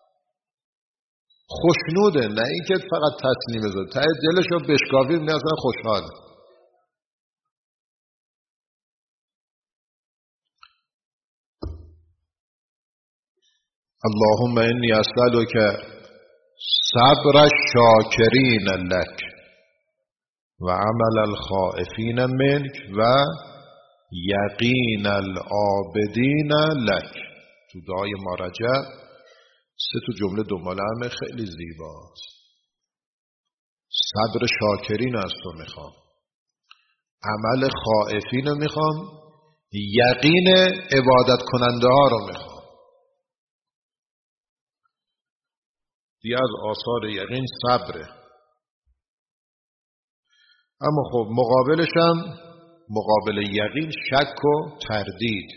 خوشنوده، نه اینکه فقط تسلیم بذاره، ته دلشو بشکافی میگه اصلا خوشحاله. اللهم انی اسألک صبر الشاکرین لک و عمل الخائفین منک و یقین العابدین لک. تو دعای مارجع سه تا جمله دنبال همه خیلی زیباست. صبر شاکرین از تو میخوام، عمل خائفین رو میخوام، یقین عبادت کننده ها رو میخوام. دیگه از آثار یقین صبره. اما خب مقابلش هم مقابل یقین شک و تردید.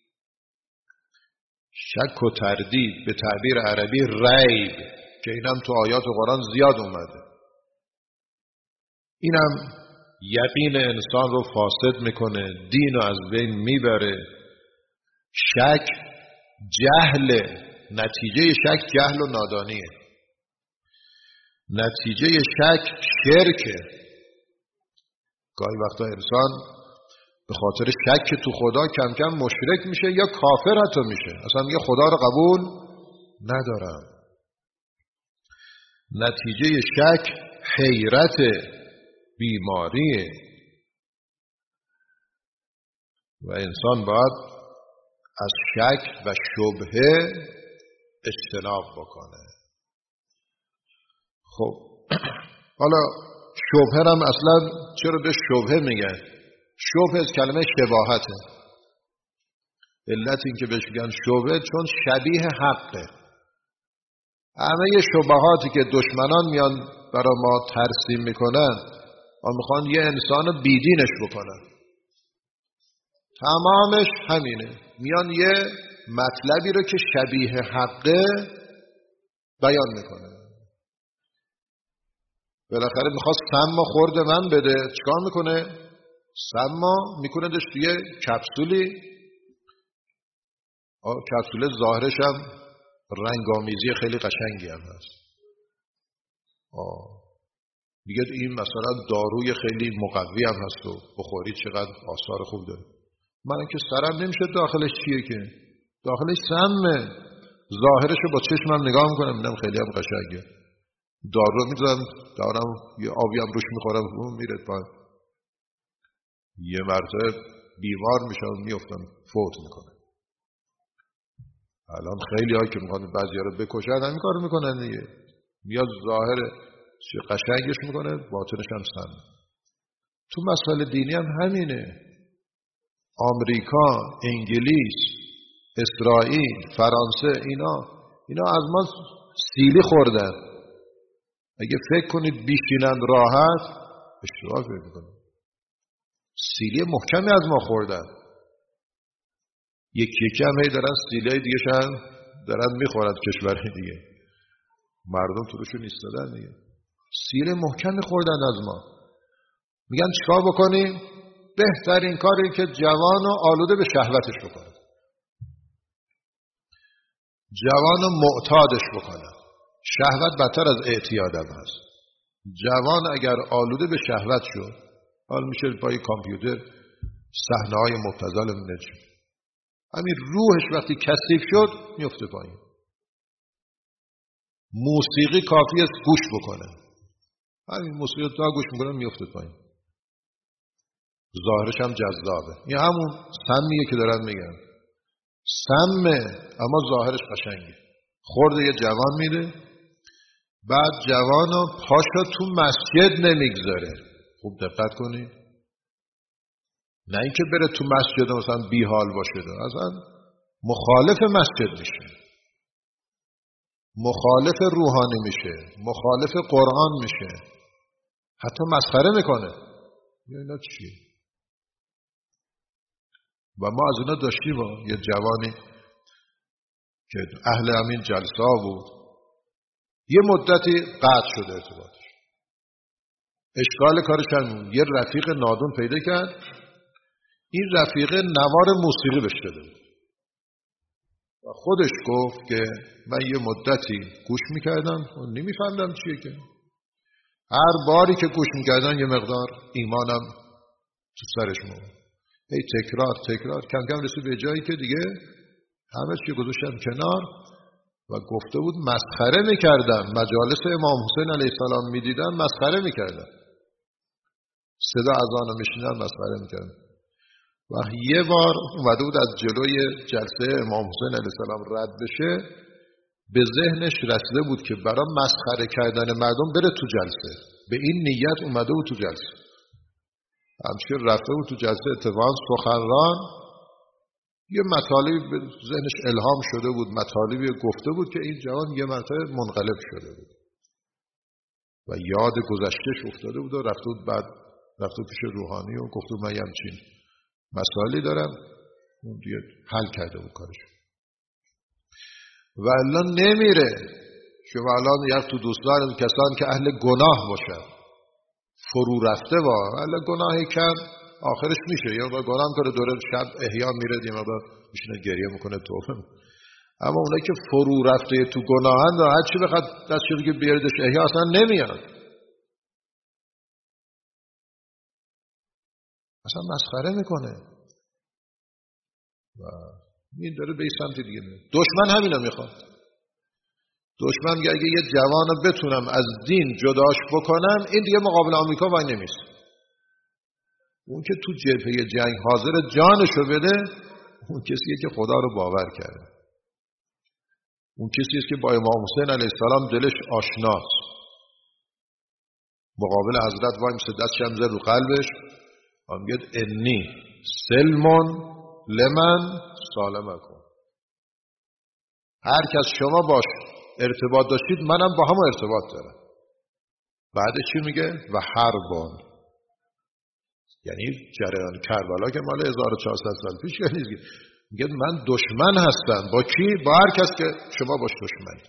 شک و تردید به تعبیر عربی ریب، که اینم تو آیات قرآن زیاد اومده. اینم یقین انسان رو فاسد میکنه، دین رو از بین میبره. شک جهل، نتیجه شک جهل و نادانیه. نتیجه شک شرکه. گاهی وقتا انسان به خاطر شک تو خدا کم کم مشرک میشه یا کافر حتی میشه، اصلا میگه خدا رو قبول ندارم. نتیجه شک حیرت، بیماریه و انسان باید از شک و شبهه اجتناب بکنه. خب حالا شبهه هم اصلا چرا به شبهه میگن؟ شبهه از کلمه شباهته. علت این که بهش میگن شبهه چون شبیه حقه. همه شبهاتی که دشمنان میان برای ما ترسیم میکنن و میخوان یه انسان بیدینش بکنن، تمامش همینه. میان یه مطلبی رو که شبیه حقه بیان میکنه. بالاخره میخواست سما خورد من بده، چیکار میکنه؟ سما میکنه دش توی کپسولی. کپسول ظاهرش هم رنگامیزی خیلی قشنگی هم هست. آه. میگه این مثلا داروی خیلی مقوی هم هست و بخوری چقدر آثار خوب داره. من که سرم نمیشه داخلش چیه که داخلش سمه. ظاهرشو با چشمم نگاه میکنم میدم خیلی هم قشنگه. دارو میذارم دارم یه آبی هم روش میخورم اون میره پایین. یه مرتبه بیمار میشم میفتم فوت میکنه. الان خیلی هایی که میخوان بعضی ها رو بکشن همین کار میکنن دیگه. میاد ظاهر چه قشنگش میکنه باطنش هم سم. تو مسائل دینی هم همینه. آمریکا، انگلیس، اسرائیل، فرانسه، اینا اینا از ما سیلی خوردن. اگه فکر کنید بیشینند راحت اشتباه فکر میکنید. سیلی محکمی از ما خوردن. یکی یکی هم هی دارن سیلی دیگه شن دارن میخورد کشور دیگه. مردم تو روشون ایستادن دیگه. سیلی محکمی خوردن از ما. میگن چیکار بکنیم؟ بهترین کاری که جوان و آلوده به شهوتش بکنه. جوان و معتادش بکنه. شهوت بدتر از اعتیاد هم هست. جوان اگر آلوده به شهوت شد، حال میشه پای کامپیوتر صحنه‌های مبتذل نجم. همین روحش وقتی کثیف شد میفته پایین. موسیقی کافی است گوش بکنه. همین موسیقی تا گوش میکنه میفته پایین. ظاهرش هم جذابه. این همون سمیه که دارن میگن. سمه اما ظاهرش قشنگه. خورده یه جوان میده، بعد جوانو پاشو تو مسجد نمیگذاره. خوب دقت کنید. نه اینکه بره تو مسجد مثلا بی حال باشه، اصلا مخالف مسجد میشه، مخالف روحانی میشه، مخالف قرآن میشه، حتی مسخره میکنه. اینا چیه؟ و ما از اینا داشتیم. یه جوانی که اهل همین جلسه ها بود، یه مدتی قطع شده ارتباطش. اشکال کارش هم یه رفیق نادون پیدا کرد. این رفیق نوار موسیقی بهش داده بود و خودش گفت که من یه مدتی گوش میکردم و نمیفهمدم چیه که هر باری که گوش میکردم یه مقدار ایمانم تو سرش موند. هی تکرار تکرار کم کم رسید به جایی که دیگه همه چی گذاشتم کنار و گفته بود مسخره میکردم. مجالس امام حسین علیه السلام میدیدم مسخره میکردم. صدا اذانو میشنیدم مسخره میکردم. و یه بار اومده بود از جلوی جلسه امام حسین علیه السلام رد بشه، به ذهنش رسیده بود که برای مسخره کردن مردم بره تو جلسه. به این نیت اومده بود تو جلسه. همچنین رفته بود تو جلسه، اتفاقا سخنران یه مطالبی به ذهنش الهام شده بود، مطالبی گفته بود که این جوان یه مرتبه منقلب شده بود و یاد گذشتهش افتاده بود و رفته بود بعد رفته پیش روحانی و گفته من همچین مسائلی دارم. اون دیگه حل کرده بود کارش. و الان نمیره. شما الان یک تو دوستان کسان که اهل گناه باشن فرو رفته با اهل گناهی کم آخرش میشه یا با گناه کنه دوره شب احیا میره، یا مقدار میشینه گریه میکنه توبه. اما اونایی که فرو رفته تو گناهند هر چی بخواد دستش که بیاردش احیا اصلا نمیاد. اصلا مسخره میکنه و این داره به این سمت دیگه میره. دشمن همینو میخواد. دشمن میگه اگه یه جوان رو بتونم از دین جداش بکنم این دیگه مقابل آمریکا وای نمیست. اون که تو جبهه جنگ حاضر جانشو بده اون کسیه که خدا رو باور کرده. اون کسیه که با امام حسین علیه السلام دلش آشناست. مقابل حضرت وای میسه دست شمزه رو قلبش و میگه انی سلمون لمن سالمکم. هر کس شما باش ارتباط داشتید منم با هم ارتباط دارم. بعد چی میگه؟ و حربان، یعنی جریان کربلا که مال هزار و چهارصد سال پیش نیست. میگه من دشمن هستم. با کی؟ با هر کس که شما باش دشمنی.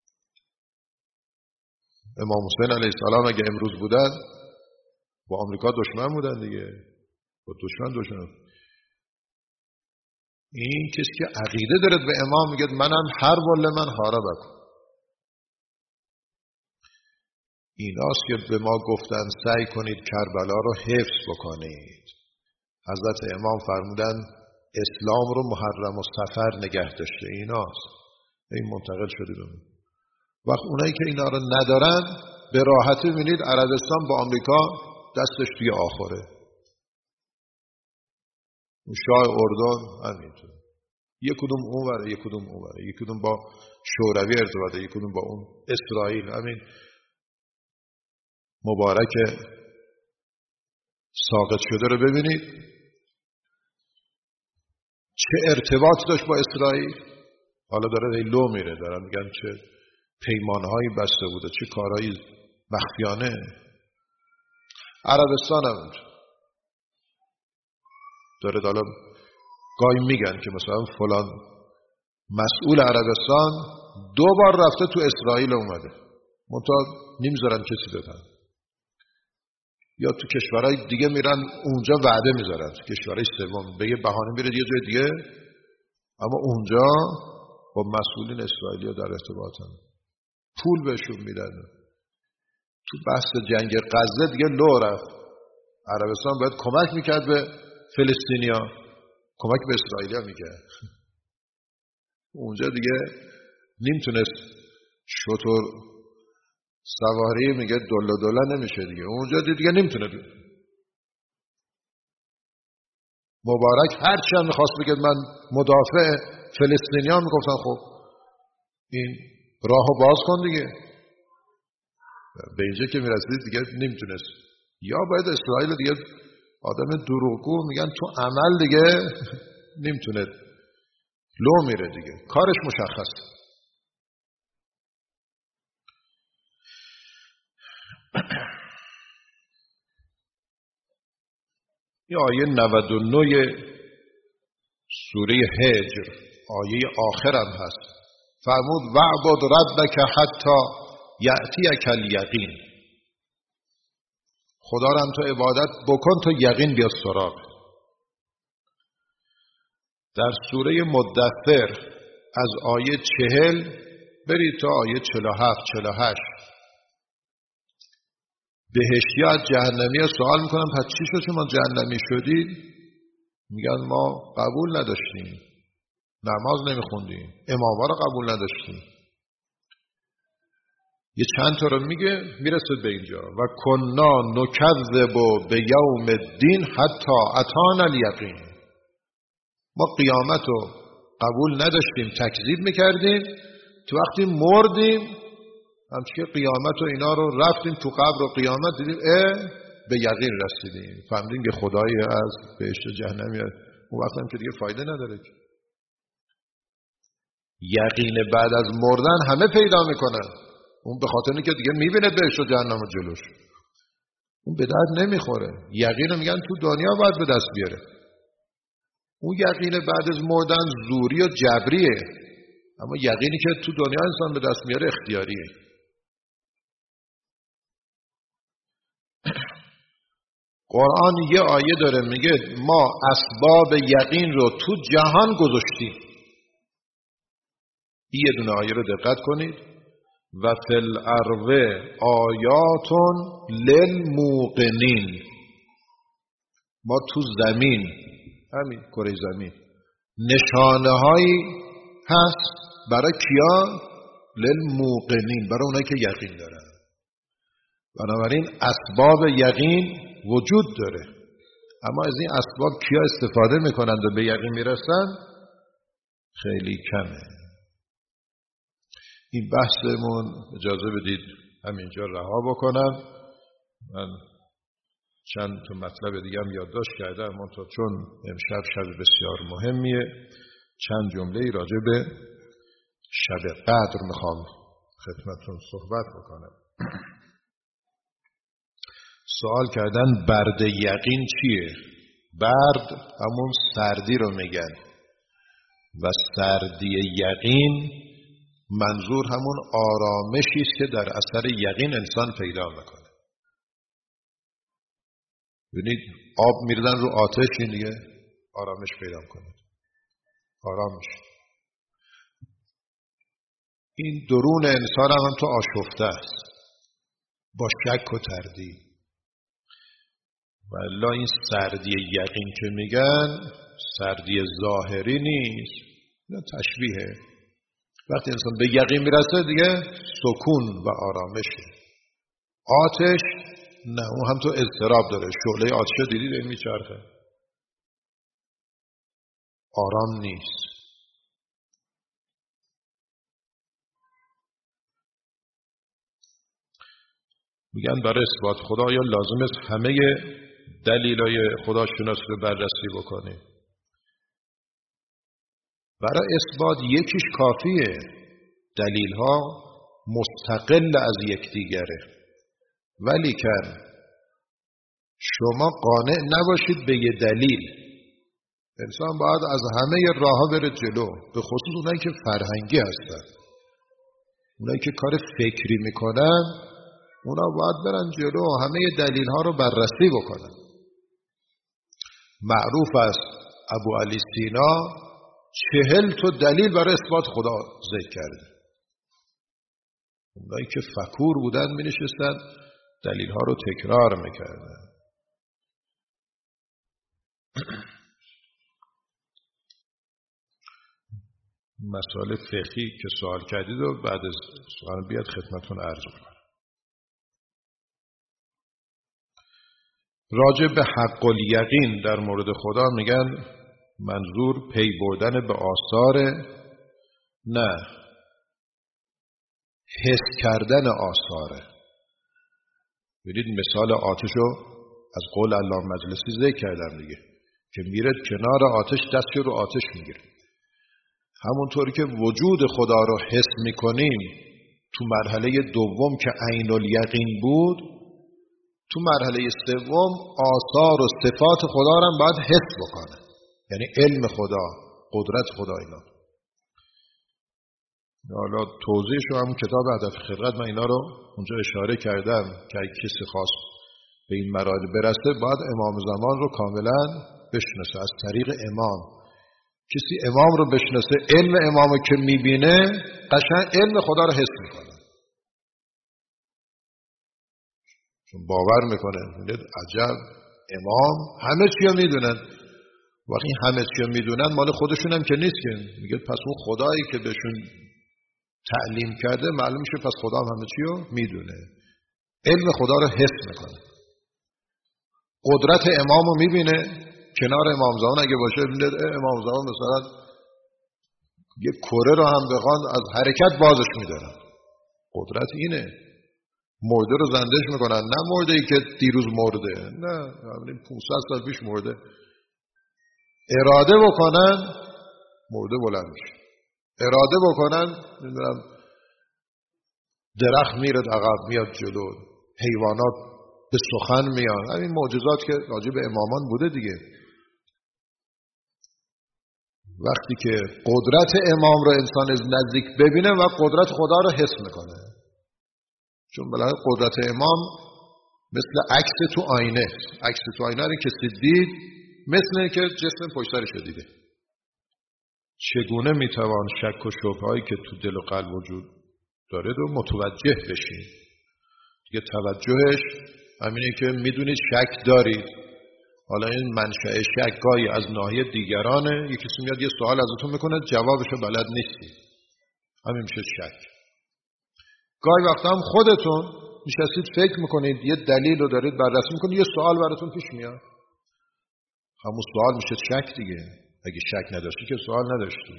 امام حسین علیه السلام اگه امروز بودن با آمریکا دشمن بودن دیگه. با دشمن دشمن. این کسی که عقیده داره به امام میگه منم حرب لمن حاربکم. ایناست که به ما گفتن سعی کنید کربلا رو حفظ بکنید. حضرت امام فرمودن اسلام رو محرم و سفر نگه داشته. ایناست. این منتقل شده بمون. وقت اونایی که اینا رو ندارن به راحتی ببینید عربستان با آمریکا دستش توی آخره. اون شاه اردن همینطور. یک کدوم اون وره یک کدوم اون وره. یک کدوم با شوروی ارتباطه یک کدوم با اون اسرائیل. همین مبارک ساقط شده رو ببینید چه ارتباط داشت با اسرائیل. حالا داره لو میره دارن میگن چه پیمانهایی بسته بوده چه کارهایی مخفیانه. عربستان هم داره داره گاهی میگن که مثلا فلان مسئول عربستان دو بار رفته تو اسرائیل اومده منتها نمیذارن کسی بفهم. یا تو کشورهای دیگه میرن اونجا وعده میذارن. تو کشورهای سوم به یه بهانه میره یه جای دیگه اما اونجا با مسئولین اسرائیلی در ارتباطن. پول بهشون میدن. تو بحث جنگ غزه دیگه لو رفت. عربستان باید کمک میکرد به فلسطینیا، کمک به اسرائیلیا میکرد. اونجا دیگه نمیتونست شطور سواری میگه دلا دلا نمیشه دیگه. اونجا دیگه نمیتونه. مبارک هر چی هم میخواست بگه من مدافع فلسطینیان میگفتن خب این راهو باز کن دیگه. به اینجا که میرسید دیگه نمیتونست. یا باید اسرائیل دیگه آدم دروغگو میگن تو عمل دیگه نمیتونه لو میره دیگه. کارش مشخصه. این آیه نود و نه سوره هجر آیه آخرم هست. فرمود وعبد ربک حتی یأتیک الیقین. خدا رو هم تو عبادت بکن تا یقین بیاد سراغ. در سوره مدثر از آیه چهل برید تا آیه چهل و هفت چهل و هشت. بهشتی از جهنمی سوال میکنم پس چی شد شما جهنمی شدید؟ میگن ما قبول نداشتیم، نماز نمیخوندیم، اماما رو قبول نداشتیم. یه چند تا رو میگه میرسد به اینجا و کنا نکذب به یوم الدین حتی اتانا الیقین. ما قیامت رو قبول نداشتیم، تکذیب میکردیم، تو وقتی مردیم همچه که قیامت و اینا رو رفتیم تو قبر و قیامت دیدیم اه به یقین رسیدیم، فهمیدیم که خدایی از بهشت جهنمی. اون وقت هم که دیگه فایده نداره. یقین بعد از مردن همه پیدا میکنن. اون به خاطر اینکه دیگه میبینه بهشت و جهنم جلوش، اون به درد نمیخوره. یقین رو میگن تو دنیا باید به دست بیاره. اون یقین بعد از مردن زوری و جبریه، اما یقینی که تو دنیا انسان به دست میاره اختیاریه. قرآن یه آیه داره میگه ما اسباب یقین رو تو جهان گذاشتیم. این یه دونه آیه رو دقت کنید. و فی الارض آیات للموقنین. ما تو زمین، همین کره زمین، نشانه هایی هست برای کیا؟ للموقنین، برای اونایی که یقین دارن. بنابراین اسباب یقین وجود داره، اما از این اسباب کیا استفاده میکنند و به یقین میرسن؟ خیلی کمه. این بحثمون اجازه بدید همینجا رها بکنم. من چند تا مطلب دیگه هم یادداشت کردم، منتها چون امشب شب بسیار مهمیه چند جمله راجع به شب قدر میخوام خدمتتون صحبت بکنم. سوال کردن برد یقین چیه؟ برد همون سردی رو میگن و سردی یقین منظور همون آرامشی است که در اثر یقین انسان پیدا میکنه. ببینید آب میریزن رو آتش، این دیگه آرامش پیدا کنه، آرام میشه. این درون انسان هم, هم تو آشفته است با شک و تردید. والا این سردی یقین که میگن سردی ظاهری نیست، نه تشبیهه. وقتی انسان به یقین میرسه دیگه سکون و آرامشه. آتش نه، اون هم تو اضطراب داره. شعله آتش دیدید این میچرخه، آرام نیست. میگن برای اثبات خدا یا لازم است همه دلیلای خداشناسی رو بررسی بکنیم؟ برای اثبات یکیش کافیه. دلیل ها مستقل از یکدیگره، ولی که شما قانع نباشید به یه دلیل. انسان باید از همه راه ها بره جلو، به خصوص اونایی که فرهنگی هستن، اونایی که کار فکری میکنن، اونا باید برن جلو، همه دلیل ها رو بررسی بکنن. معروف است ابو علی سینا چهل تا دلیل برای اثبات خدا ذکر کرده. اونایی که فکور بودن می نشستن دلیل ها رو تکرار میکردن. مسائل فقهی که سوال کردید و بعد از سوال بیاد خدمتون عرض کنم. راجع به حق الیقین در مورد خدا میگن منظور پی بردن به آثار، نه، حس کردن آثاره. ببینید مثال آتش رو از قول علامه مجلسی ذکر کردم دیگه، که میره کنار آتش دستش رو آتش میگیره. همونطوری که وجود خدا رو حس میکنیم تو مرحله دوم که عین الیقین بود، تو مرحله سوم آثار و صفات خدا رو هم باید حس بکنه، یعنی علم خدا، قدرت خدا. اینا حالا توضیحشو هم کتاب هدف خلقت من اینا رو اونجا اشاره کردم که اگه کسی خواست به این مراحل برسه باید امام زمان رو کاملا بشناسه از طریق امام. کسی امام رو بشناسه، علم امامو که میبینه قشنگ علم خدا رو حس میکنه، چون باور میکنه. میگه عجب امام همه چی رو میدونن. وقتی همه چی رو میدونن مال خودشون هم که نیست که. میگه پس اون خدایی که بهشون تعلیم کرده معلوم میشه پس خدا هم همه چی رو میدونه. علم خدا رو حس میکنه. قدرت امام رو میبینه کنار امام زمان اگه باشه، میگه امام زمان مثلا یه کره رو هم بخوان از حرکت بازش میدارن. قدرت اینه. مرده رو زندهش میکنن، نه مرده ای که دیروز مرده، نه همین پانصد سال پیش مرده. اراده بکنن مرده بلند میشه. اراده بکنن نمیدونم درخت میره عقب میاد جلو، حیوانات به سخن میان. همین معجزات که راجع به امامان بوده دیگه. وقتی که قدرت امام رو انسان از نزدیک ببینه و قدرت خدا رو حس میکنه، چون بالاخره قدرت امام مثل عکس تو آینه. عکس تو آینه رو کسی دید مثل که جسم پشت سرش رو دیده. چگونه میتوان شک و شبههایی که تو دل و قلب وجود داره رو متوجه بشیم. دیگه توجهش همینه که میدونید شک دارید. حالا این منشأ شک گاهی از ناحیه دیگرانه، یکی کسی میاد یه سوال ازتون میکنه جوابشو بلد نیستید، همین میشه شک. گاهی وقتا هم خودتون نشستید فکر میکنید یه دلیل رو دارید بررسی میکنید، یه سوال براتون پیش میاد، همون سوال میشه شک دیگه. اگه شک نداشتی که سوال نداشتی.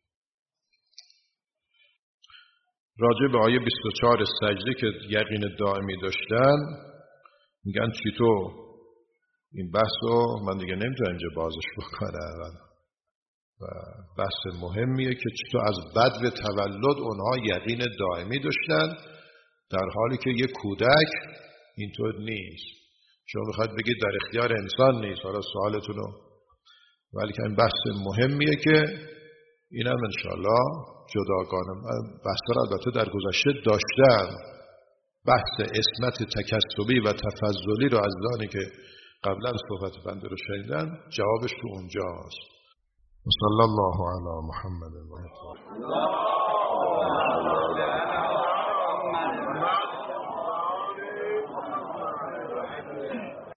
راجع به آیه بیست و چهار سجده که یقین دائمی داشتن میگن چطور این بحث رو من دیگه نمیتونم اینجا بازش بکنم و بحث مهمیه که چطور از بدو تولد اونها یقین دائمی داشتن در حالی که یک کودک اینطور نیست. شما میخواید بگید در اختیار انسان نیست، حالا سوالتون رو، ولی که این بحث مهمیه که اینم انشاءالله جداگانه بحث را البته در گذشته داشتم. بحث اسمت تکسبی و تفضلی رو از دانی که قبلا صحبت بنده رو شنیدن جوابش تو اونجاست. صلی الله علی محمد و